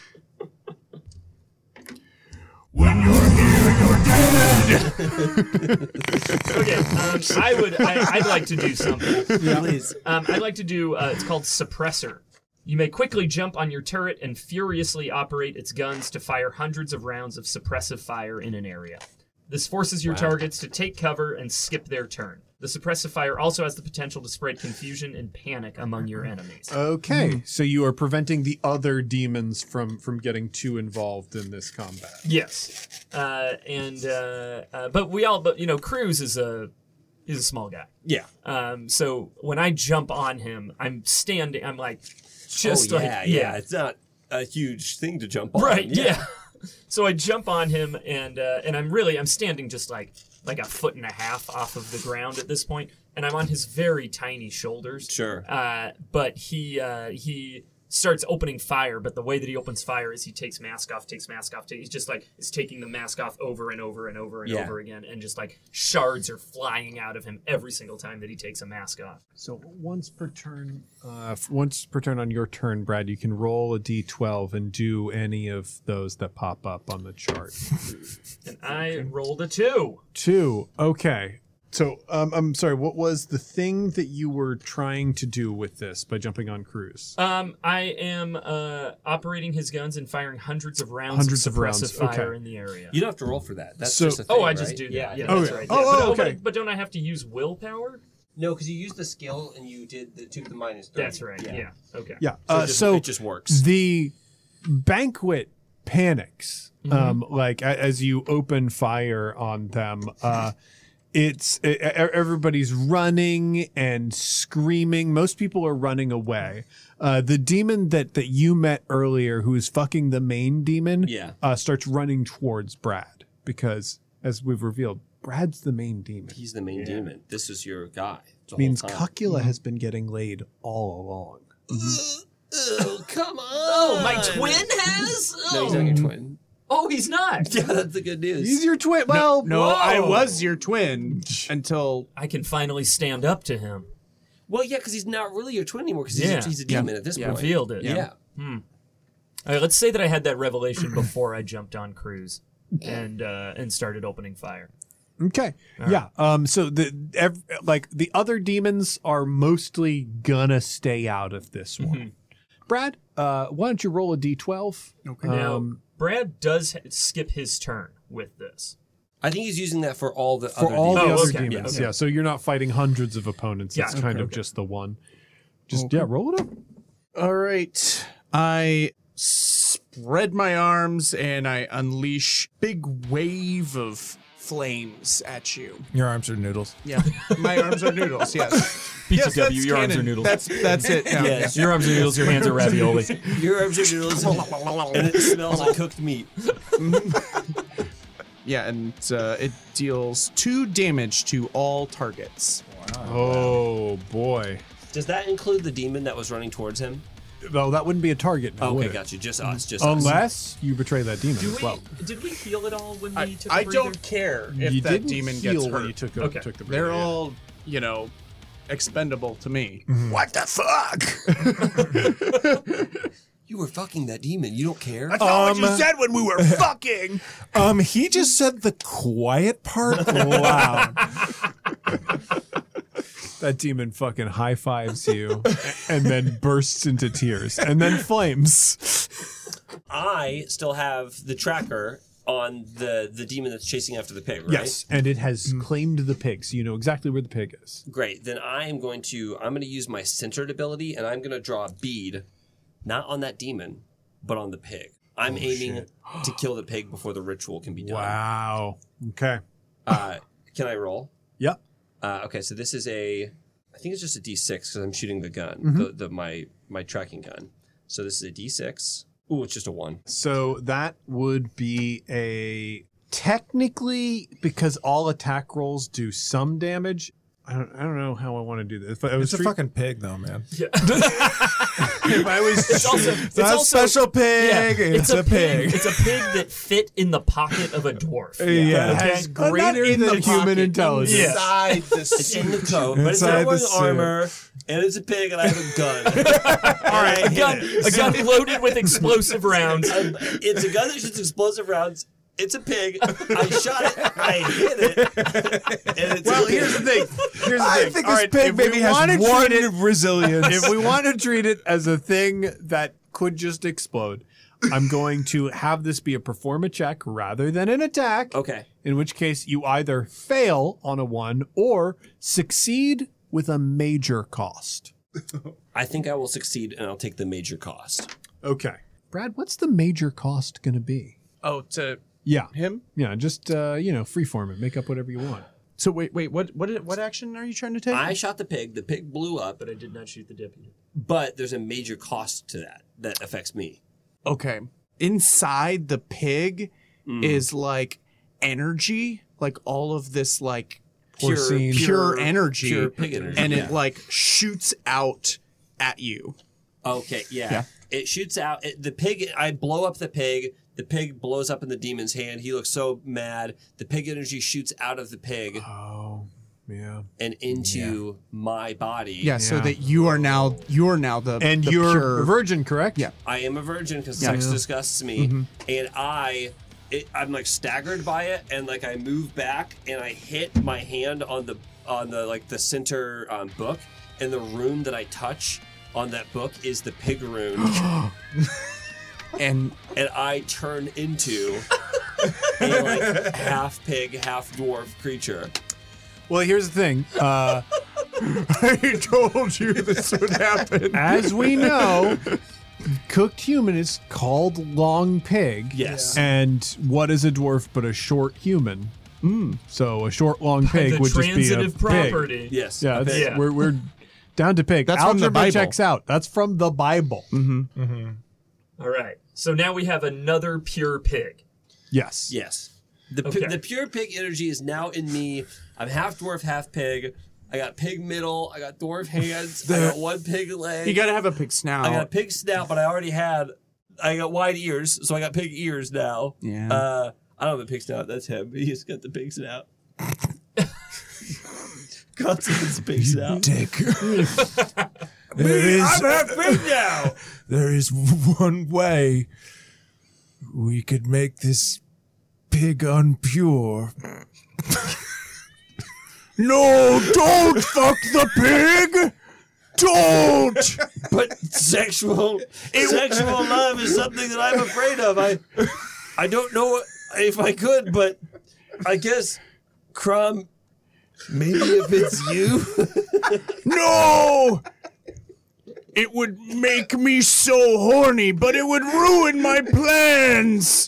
When you're here, you're dead. Okay, I'd like to do something. Please. I'd like to do, it's called Suppressor. You may quickly jump on your turret and furiously operate its guns to fire hundreds of rounds of suppressive fire in an area. This forces your targets to take cover and skip their turn. The suppressive fire also has the potential to spread confusion and panic among your enemies. Okay, so you are preventing the other demons from getting too involved in this combat. Yes, but Cruz is a small guy. Yeah. So when I jump on him, I'm standing. I'm like, just yeah. It's not a huge thing to jump on. right, yeah. So I jump on him, and I'm standing just like a foot and a half off of the ground at this point, and I'm on his very tiny shoulders. Sure. But he starts opening fire, but the way that he opens fire is he takes mask off. He's just like is taking the mask off over and over and over and over again, and just like shards are flying out of him every single time that he takes a mask off. So once per turn on your turn, Brad, you can roll a d12 and do any of those that pop up on the chart. And I rolled a 2. 2. Okay. So I'm sorry. What was the thing that you were trying to do with this by jumping on Cruz? I am operating his guns and firing hundreds of rounds of suppressive fire in the area. You don't have to roll for that. That's So- just a thing, I right? just do that. Yeah, Oh, that's yeah. right. Oh, Yeah. okay. But don't I have to use willpower? No, because you used the skill and you took the minus 30. That's right. Yeah. Okay. Yeah. So it just works. The banquet panics, like as you open fire on them. Everybody's running and screaming. Most people are running away. The demon that you met earlier, who is fucking the main demon, starts running towards Brad because, as we've revealed, Brad's the main demon. He's the main demon. This is your guy. Means Cuckula has been getting laid all along. Oh, come on. Oh, my twin has? No, he's not your twin. Oh, he's not. Yeah, that's the good news. He's your twin. Well, No, I was your twin until I can finally stand up to him. Well, yeah, because he's not really your twin anymore because he's a demon at this point. Revealed it. Yeah. All right, let's say that I had that revelation before I jumped on Cruz and started opening fire. Okay. Yeah. So the other demons are mostly gonna stay out of this one. Brad, why don't you roll a d12? Okay. Now, Brad does skip his turn with this. I think he's using that for all the For other all the demons. other okay. demons. Yeah, Yeah. So you're not fighting hundreds of opponents. It's kind of just the one. Just roll it up. All right. I spread my arms and I unleash big wave of flames at you. Your arms are noodles. Yeah. My arms are noodles, yes. BTW, that's your arms are canon. noodles. That's it. Yeah. Yes. Your arms are noodles, your hands are ravioli. Your arms are noodles and it smells like cooked meat. Yeah, and it deals 2 damage to all targets. Oh boy. Does that include the demon that was running towards him? Well, that wouldn't be a target. Now, Okay, would it? got you. Just us. Unless you betray that demon as well. Did we heal at all when we took a I breather? don't care if You that didn't demon heal gets when hurt. you took the breather, They're yeah. all, expendable to me. What the fuck? You were fucking that demon. You don't care? That's not what you said when we were fucking. He just said the quiet part loud. That demon fucking high fives you and then bursts into tears and then flames. I still have the tracker on the demon that's chasing after the pig, right? Yes, and it has claimed the pig, so you know exactly where the pig is. Great. Then I'm going to use my centered ability and I'm going to draw a bead, not on that demon, but on the pig. I'm aiming to kill the pig before the ritual can be done. Wow. Okay. Can I roll? Yep. Okay, so this is I think it's just a D6 because I'm shooting the gun, my tracking gun. So this is a D6. Ooh, it's just a 1. So that would be technically, because all attack rolls do some damage, I don't know how I want to do this. But I was It's a fucking pig, though, man. Yeah. if I was It's also It's not a special pig. Yeah, it's a pig. It's a pig that fit in the pocket of a dwarf. yeah, Okay. has greater in than the human pocket, intelligence. Yeah. Inside the It's in the coat, but it's Inside not wearing the suit. armor, and it's a pig, and I have a gun. All right, A gun loaded with explosive rounds. It's a gun that shoots explosive rounds. It's a pig. I shot it. I hit it. And it's Well, a pig. here's the thing. Here's the I thing. think All this right, pig if we maybe has wanna one treat it- resilience. If we want to treat it as a thing that could just explode, I'm going to have this be a perform a check rather than an attack. Okay. In which case, you either fail on a 1 or succeed with a major cost. I think I will succeed, and I'll take the major cost. Okay. Brad, what's the major cost going to be? Oh, to Yeah. him? Yeah, just, freeform it. Make up whatever you want. So wait, what action are you trying to take? I shot the pig. The pig blew up, But I did not shoot the deputy. but there's a major cost to that affects me. Okay. Inside the pig is like energy, like all of this like pure energy, pure pig energy, and yeah. it like shoots out at you. Okay, yeah. It shoots out the pig. I blow up the pig. The pig blows up in the demon's hand. He looks so mad. The pig energy shoots out of the pig Oh, yeah. and into my body. Yeah, so Yeah. that you're now the And the you're pure, a virgin, correct? Yeah. I am a virgin because sex disgusts me, and I'm like staggered by it, and like I move back and I hit my hand on the like the center book, and the rune that I touch on that book is the pig rune, and and I turn into a like half pig, half dwarf creature. Well, here's the thing. I told you this would happen. As we know, cooked human is called long pig. Yes. And what is a dwarf but a short human? So a short long pig the would just be a transitive pig. property. Yes. Yeah, a that's, pig. Yeah. We're down to pig. That's from the Algebra Bible. checks out. That's from the Bible. All right. So now we have another pure pig. Yes. Yes. The Okay. the pure pig energy is now in me. I'm half dwarf, half pig. I got pig middle. I got dwarf hands. I got one pig leg. you got to have a pig snout. I got a pig snout, but I got wide ears, so I got pig ears now. Yeah. I don't have a pig snout. That's him. He's got the pig snout. Constantine's pig snout. Dick. I'm half pig now. There is one way we could make this pig unpure. No, don't fuck the pig. Don't. But sexual love is something that I'm afraid of. I don't know if I could, but I guess Crumb. Maybe if it's you. No! It would make me so horny, but it would ruin my plans.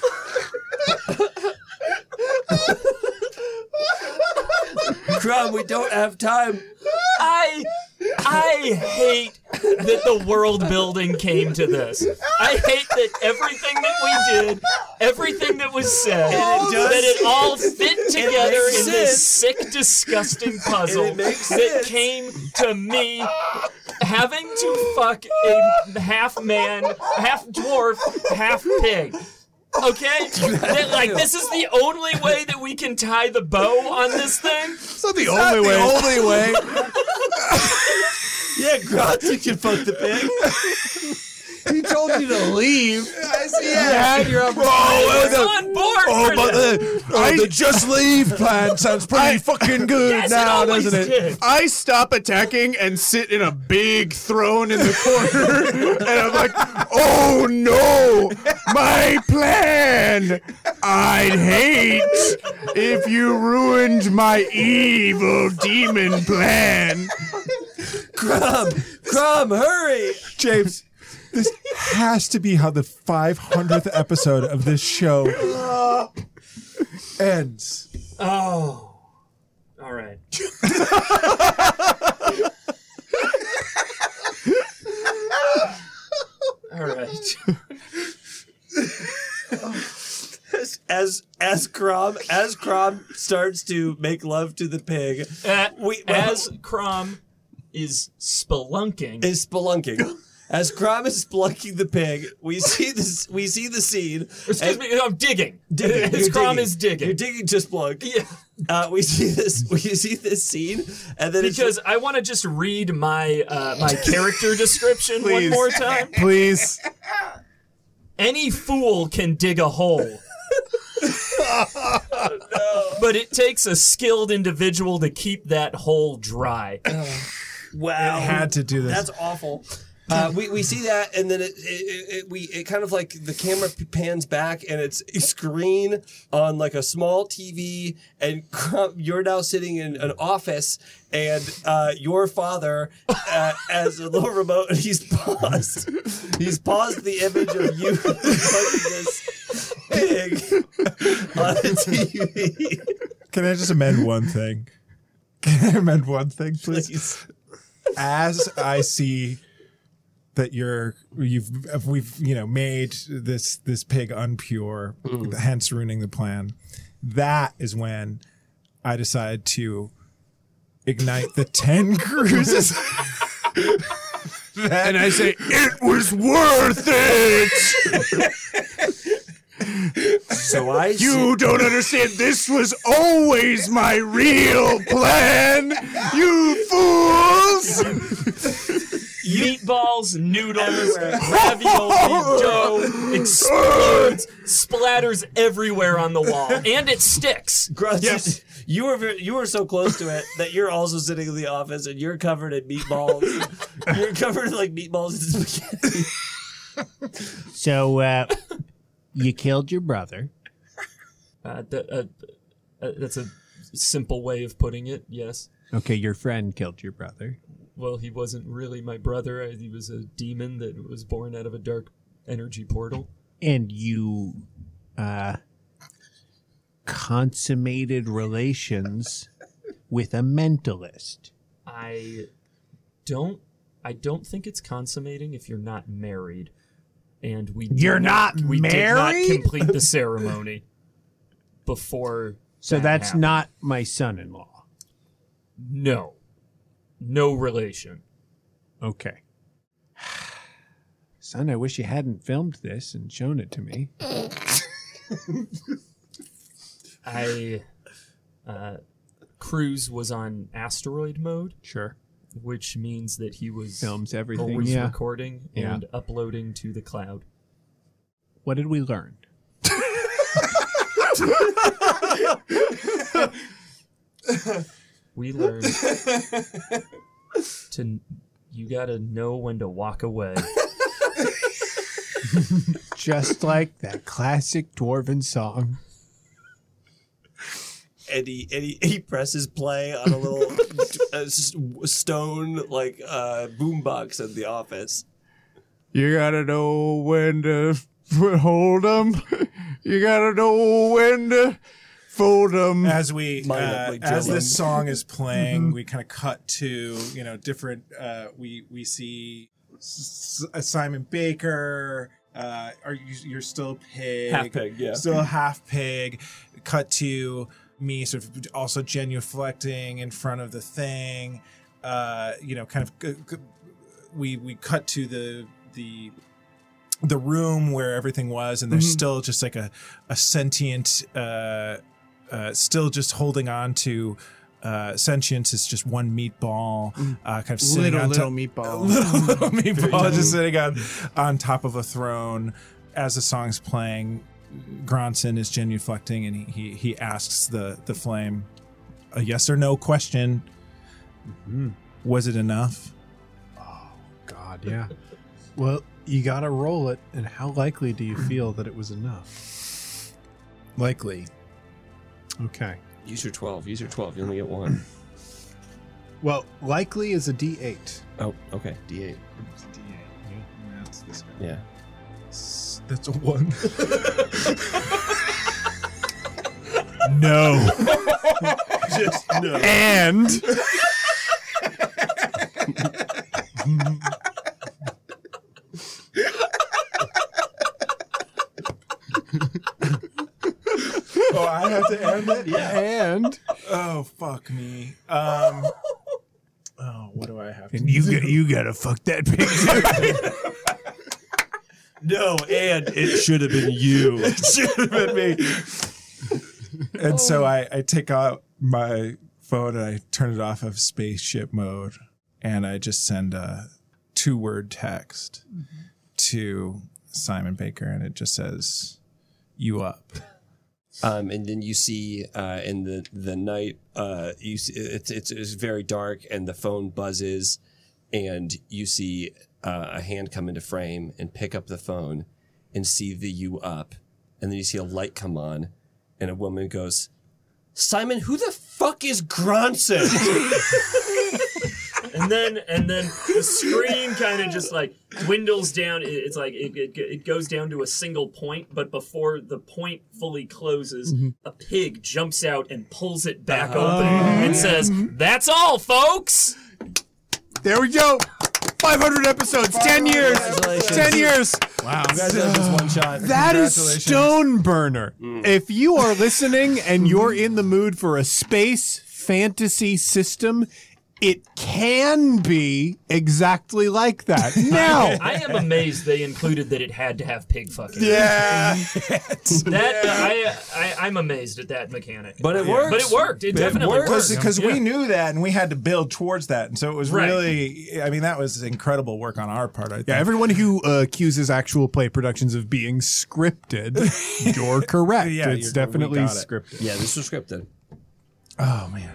Crumb, we don't have time. I hate that the world building came to this. I hate that everything that we did, everything that was said, that it all fit together makes in this sense. sick, disgusting puzzle And it makes that sense. came to me having to fuck a half man, half dwarf, half pig. Okay? That, like, this is the only way that we can tie the bow on this thing? It's not the Not only the way. only way. Yeah, Grotzy can fuck the pig. He told you to leave. Yeah, you're on board for this. The just leave plan sounds pretty fucking good Yes, now, it always doesn't it? did. I stop attacking and sit in a big throne in the corner, and I'm like, oh no, my plan! I'd hate if you ruined my evil demon plan. Crumb, hurry! James, this has to be how the 500th episode of this show ends. Oh. All right. All right. as Crom starts to make love to the pig, as Crom is spelunking. As Crom is spelunking the pig, we see this. We see the scene. Excuse me, I'm digging. As Crom is digging. You're digging to spelunk. Yeah. We see this. We see this scene, and then because I want to just read my my character description one more time. Please. Any fool can dig a hole. But it takes a skilled individual to keep that hole dry. Wow, It had to do this. That's awful. We see that, and then it kind of like the camera pans back, and it's a screen on like a small TV, and you're now sitting in an office, and your father as a little remote, and he's paused the image of you fucking this pig on the TV. Can I just amend one thing? Can I amend one thing, please? As I see that we've made this pig unpure, hence ruining the plan. That is when I decide to ignite the 10 cruises. And I say, it was worth it. So You don't understand. This was always my real plan. You fools. Meatballs, noodles, ravioli, dough, explodes, splatters everywhere on the wall, and it sticks. Yes. You were so close to it that you're also sitting in the office and you're covered in meatballs. You're covered in like meatballs and spaghetti. So, you killed your brother. That's a simple way of putting it, yes. Okay, your friend killed your brother. Well, he wasn't really my brother. He was a demon that was born out of a dark energy portal. And you consummated relations with a mentalist. I don't think it's consummating if you're not married. And we You're not did married? not complete the ceremony before. So that's happened. not my son-in-law. No relation. Okay. Son, I wish you hadn't filmed this and shown it to me. Cruz was on asteroid mode. Sure. Which means that he was Films everything, always yeah. recording and uploading to the cloud. What did we learn? We learned you gotta know when to walk away. Just like that classic dwarven song. And he presses play on a little stone like boombox in the office. You gotta know when to hold 'em. You gotta know when to fold 'em. As we as Joe this song is playing, we kind of cut to different. We see Simon Baker. You're still pig, Half pig, yeah. still half pig. Cut to me sort of also genuflecting in front of the thing. We cut to the room where everything was, and there's still just like a sentient, still just holding on to sentience. Is just one meatball, kind of sitting Little meatball. little meatball, just sitting on top of a throne as the song's playing. Gronson is genuflecting, and he asks the flame a yes or no question. Mm-hmm. Was it enough? Oh, God, yeah. Well, you gotta roll it, and how likely do you feel that it was enough? Likely. Okay. Use your 12. You only get one. Well, likely is a D8. Oh, okay. D8. That's this guy. Yeah. That's a 1. No. Just no. And Oh, I have to end it? Yeah. And Oh, fuck me. What do I have to and you gotta fuck that pig too. No, and it should have been you. It should have been me. And so I take out my phone and I turn it off of spaceship mode, and I just send a 2-word text to Simon Baker, and it just says, "You up?" And then you see in the night, you see, it's very dark, and the phone buzzes, and you see a hand come into frame and pick up the phone and see the "you up," and then you see a light come on, and a woman goes, "Simon, who the fuck is Gronson?" And then the screen kind of just like dwindles down. It's like it goes down to a single point, but before the point fully closes, a pig jumps out and pulls it back open and says, "That's all, folks." There we go. 500 episodes, 10 years. 10 years. Wow. Congratulations, One Shot. That is Stone Burner. If you are listening and you're in the mood for a space fantasy system, it can be exactly like that. Now, I am amazed they included that it had to have pig fucking. yeah. I'm amazed at that mechanic. But it works. But it worked. It definitely worked. Because Yeah. we knew that, and we had to build towards that. And so it was Right. really, I mean, that was incredible work on our part, I think. Yeah, everyone who accuses actual play productions of being scripted, you're correct. Yeah, It's definitely we got it. scripted. Yeah, this was scripted. Oh, man.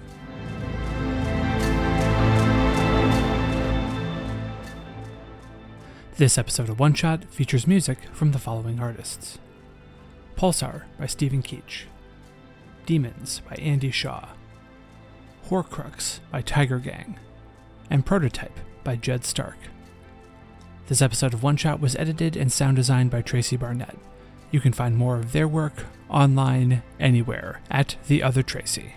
This episode of One Shot features music from the following artists: Pulsar by Stephen Keach, Demons by Andy Shaw, Horcrux by Tiger Gang, and Prototype by Jed Stark. This episode of One Shot was edited and sound designed by Tracy Barnett. You can find more of their work online anywhere at The Other Tracy.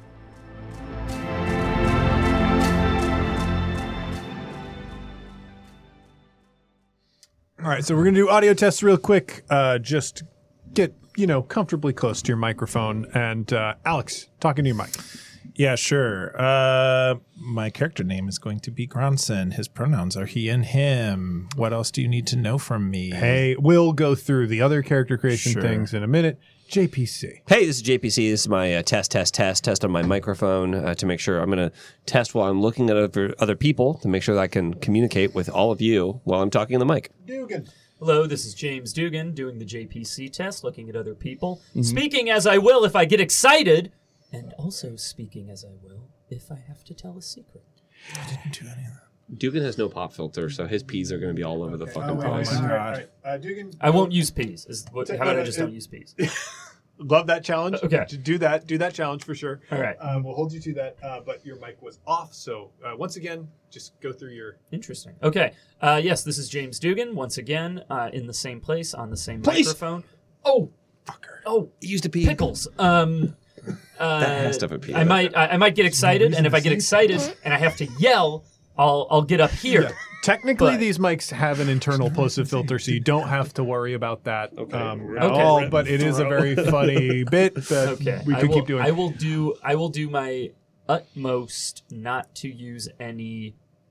All right, so we're going to do audio tests real quick. Just get, comfortably close to your microphone. And Alex, talking to your mic. Yeah, sure. My character name is going to be Gronson. His pronouns are he and him. What else do you need to know from me? Hey, we'll go through the other character creation Sure. things in a minute. JPC. Hey, this is JPC. This is my test on my microphone to make sure. I'm going to test while I'm looking at other people to make sure that I can communicate with all of you while I'm talking on the mic. Hello, this is James Dugan doing the JPC test, looking at other people, speaking as I will if I get excited, and also speaking as I will if I have to tell a secret. I didn't do any of that. Dugan has no pop filter, so his peas are going to be all over the fucking place. my God. I won't use peas. How about I just don't use peas? Love that challenge. Okay. Do that challenge for sure. All right. We'll hold you to that, but your mic was off. So once again, just go through your... Interesting. Okay. Yes, this is James Dugan, once again, in the same place, on the same microphone. Oh! Fucker. Oh, He used to pee. pickles. That has to have a pee. I might get excited, and if I get excited and I have to yell, I'll get up here. Technically, But- these mics have an internal plosive filter, so you don't have to worry about that at Okay. all. But it is a very funny bit that Okay. we could keep doing. I will do my utmost not to use any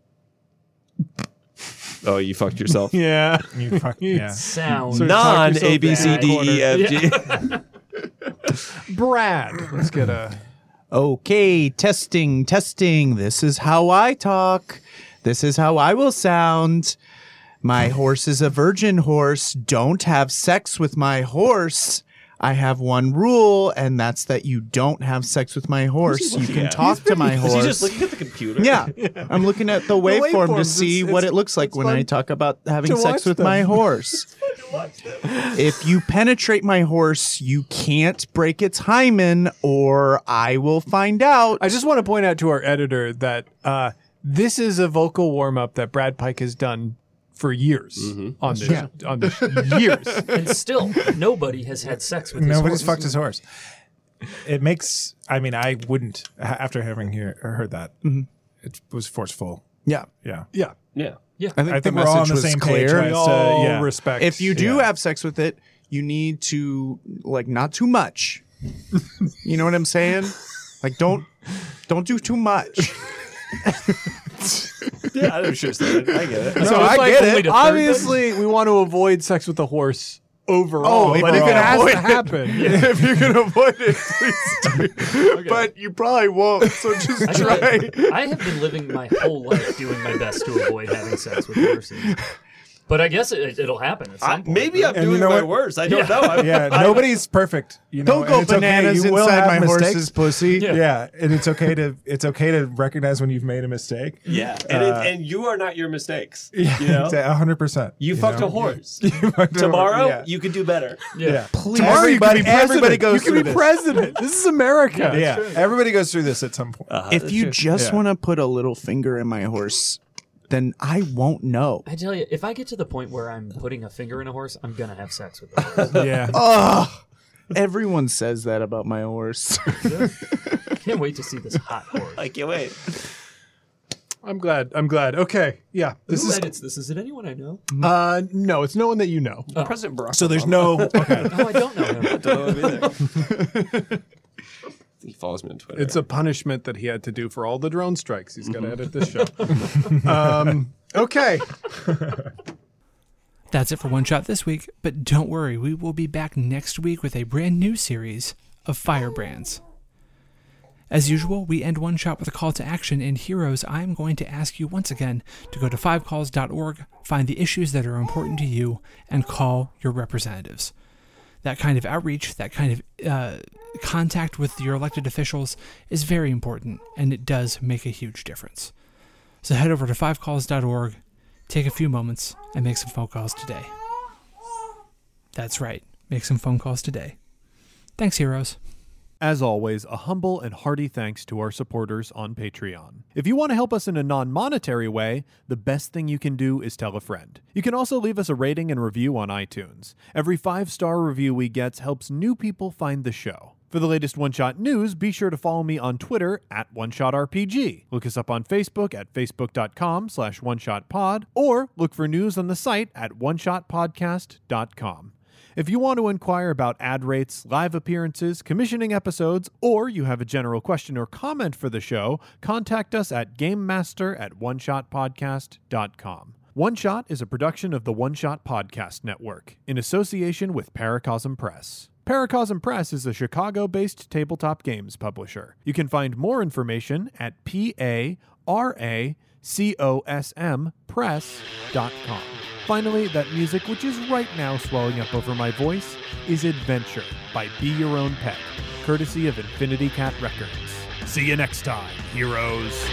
Oh, you fucked yourself. yeah. You fuck, yeah. sound. So talk Non yourself A B C back. D E F G. Brad, let's get a... Okay, testing. This is how I talk. This is how I will sound. My horse is a virgin horse. Don't have sex with my horse. I have one rule, and that's that you don't have sex with my horse. You can talk to my Is horse. he just looking at the computer? Yeah. I'm looking at the waveform to waveforms. see It's- what it looks like it's when fun I talk about having to sex watch with them. my horse. If you penetrate my horse, you can't break its hymen, or I will find out. I just want to point out to our editor that this is a vocal warm-up that Brad Pike has done for years on this years. And still, nobody has had sex with his Nobody's horse. fucked his horse. It makes, I mean, I wouldn't, after having heard that, it was forceful. Yeah. Yeah. Yeah. Yeah. I think I the think we're all on message the was same clear. page, right? We So, all yeah. respect. If you do Yeah. have sex with it, you need to, like, not too much, You know what I'm saying? Like, don't do too much. Yeah, I understand. I get it. So it's I like get only it. to third Obviously, we want to avoid sex with the horse overall, Oh, but if it has avoid to it. happen, If you're gonna avoid it, please do. But you probably won't. So just try. I have been living my whole life doing my best to avoid having sex with horses. But I guess it'll happen at some point. Maybe I'm And you doing know my what? worst. I don't know. Yeah, nobody's perfect. You know, Don't go and it's okay. bananas You will inside have my mistakes. horse's pussy. Yeah, and it's okay to recognize when you've made a mistake. Yeah, and you are not your mistakes. Yeah, You know? 100%. You fucked a horse. fucked a- Tomorrow, yeah. you could do better. Yeah. Please. tomorrow you can be president. everybody goes you can through be this. president. This is America. Yeah, everybody goes through this at some point. If you just Yeah. want to put a little finger in my horse, then I won't know. I tell you, if I get to the point where I'm putting a finger in a horse, I'm gonna have sex with the horse. Yeah. Ugh. Everyone says that about my horse. Can't wait to see this hot horse. I can't wait. I'm glad. Okay. Yeah. Who edits this? Is it anyone I know? No, it's no one that you know. President Barack. So there's no. Okay. Oh, I don't know him. Don't know either. He follows me on Twitter. It's a punishment that he had to do for all the drone strikes. He's got to edit this show. Okay. That's it for One Shot this week, but don't worry, we will be back next week with a brand new series of Firebrands. As usual, we end One Shot with a call to action. In Heroes, I'm going to ask you once again to go to fivecalls.org, find the issues that are important to you, and call your representatives. That kind of outreach, that kind of contact with your elected officials is very important, and it does make a huge difference. So head over to fivecalls.org, take a few moments, and make some phone calls today. That's right, make some phone calls today. Thanks, heroes. As always, a humble and hearty thanks to our supporters on Patreon. If you want to help us in a non-monetary way, the best thing you can do is tell a friend. You can also leave us a rating and review on iTunes. Every 5-star review we get helps new people find the show. For the latest One Shot news, be sure to follow me on Twitter at OneShotRPG. Look us up on Facebook at facebook.com/OneShotPod, or look for news on the site at OneShotPodcast.com. If you want to inquire about ad rates, live appearances, commissioning episodes, or you have a general question or comment for the show, contact us at GameMaster@OneShotPodcast.com. One Shot is a production of the One Shot Podcast Network, in association with Paracosm Press. Paracosm Press is a Chicago-based tabletop games publisher. You can find more information at PARACOSM Press.com. Finally, that music, which is right now swelling up over my voice, is Adventure by Be Your Own Pet, courtesy of Infinity Cat Records. See you next time, heroes.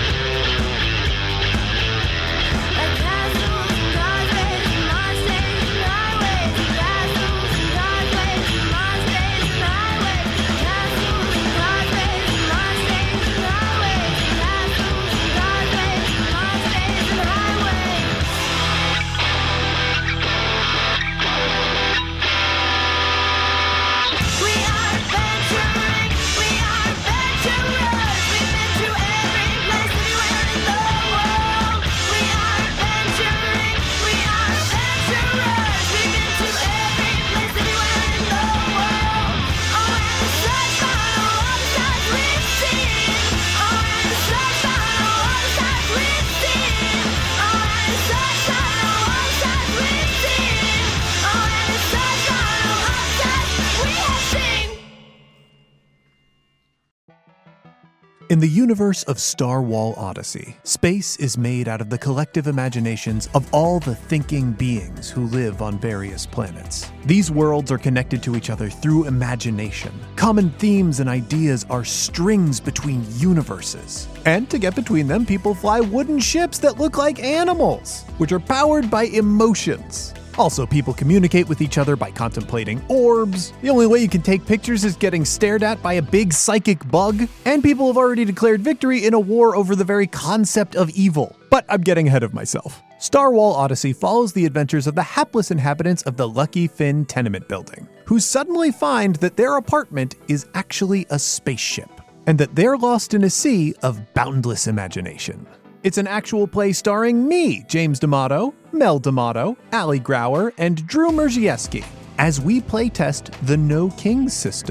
In the universe of Star Wall Odyssey, space is made out of the collective imaginations of all the thinking beings who live on various planets. These worlds are connected to each other through imagination. Common themes and ideas are strings between universes. And to get between them, people fly wooden ships that look like animals, which are powered by emotions. Also, people communicate with each other by contemplating orbs. The only way you can take pictures is getting stared at by a big psychic bug. And people have already declared victory in a war over the very concept of evil. But I'm getting ahead of myself. Star Wall Odyssey follows the adventures of the hapless inhabitants of the Lucky Finn tenement building, who suddenly find that their apartment is actually a spaceship, and that they're lost in a sea of boundless imagination. It's an actual play starring me, James D'Amato, Mel D'Amato, Ali Grauer, and Drew Merzieski, as we playtest the No Kings system.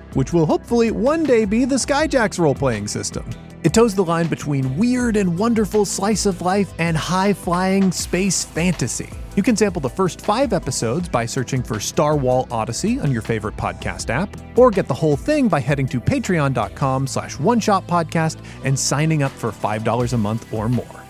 which will hopefully one day be the Skyjacks role-playing system. It toes the line between weird and wonderful slice of life and high-flying space fantasy. You can sample the first 5 episodes by searching for Star Wall Odyssey on your favorite podcast app, or get the whole thing by heading to patreon.com/oneshotpodcast and signing up for $5 a month or more.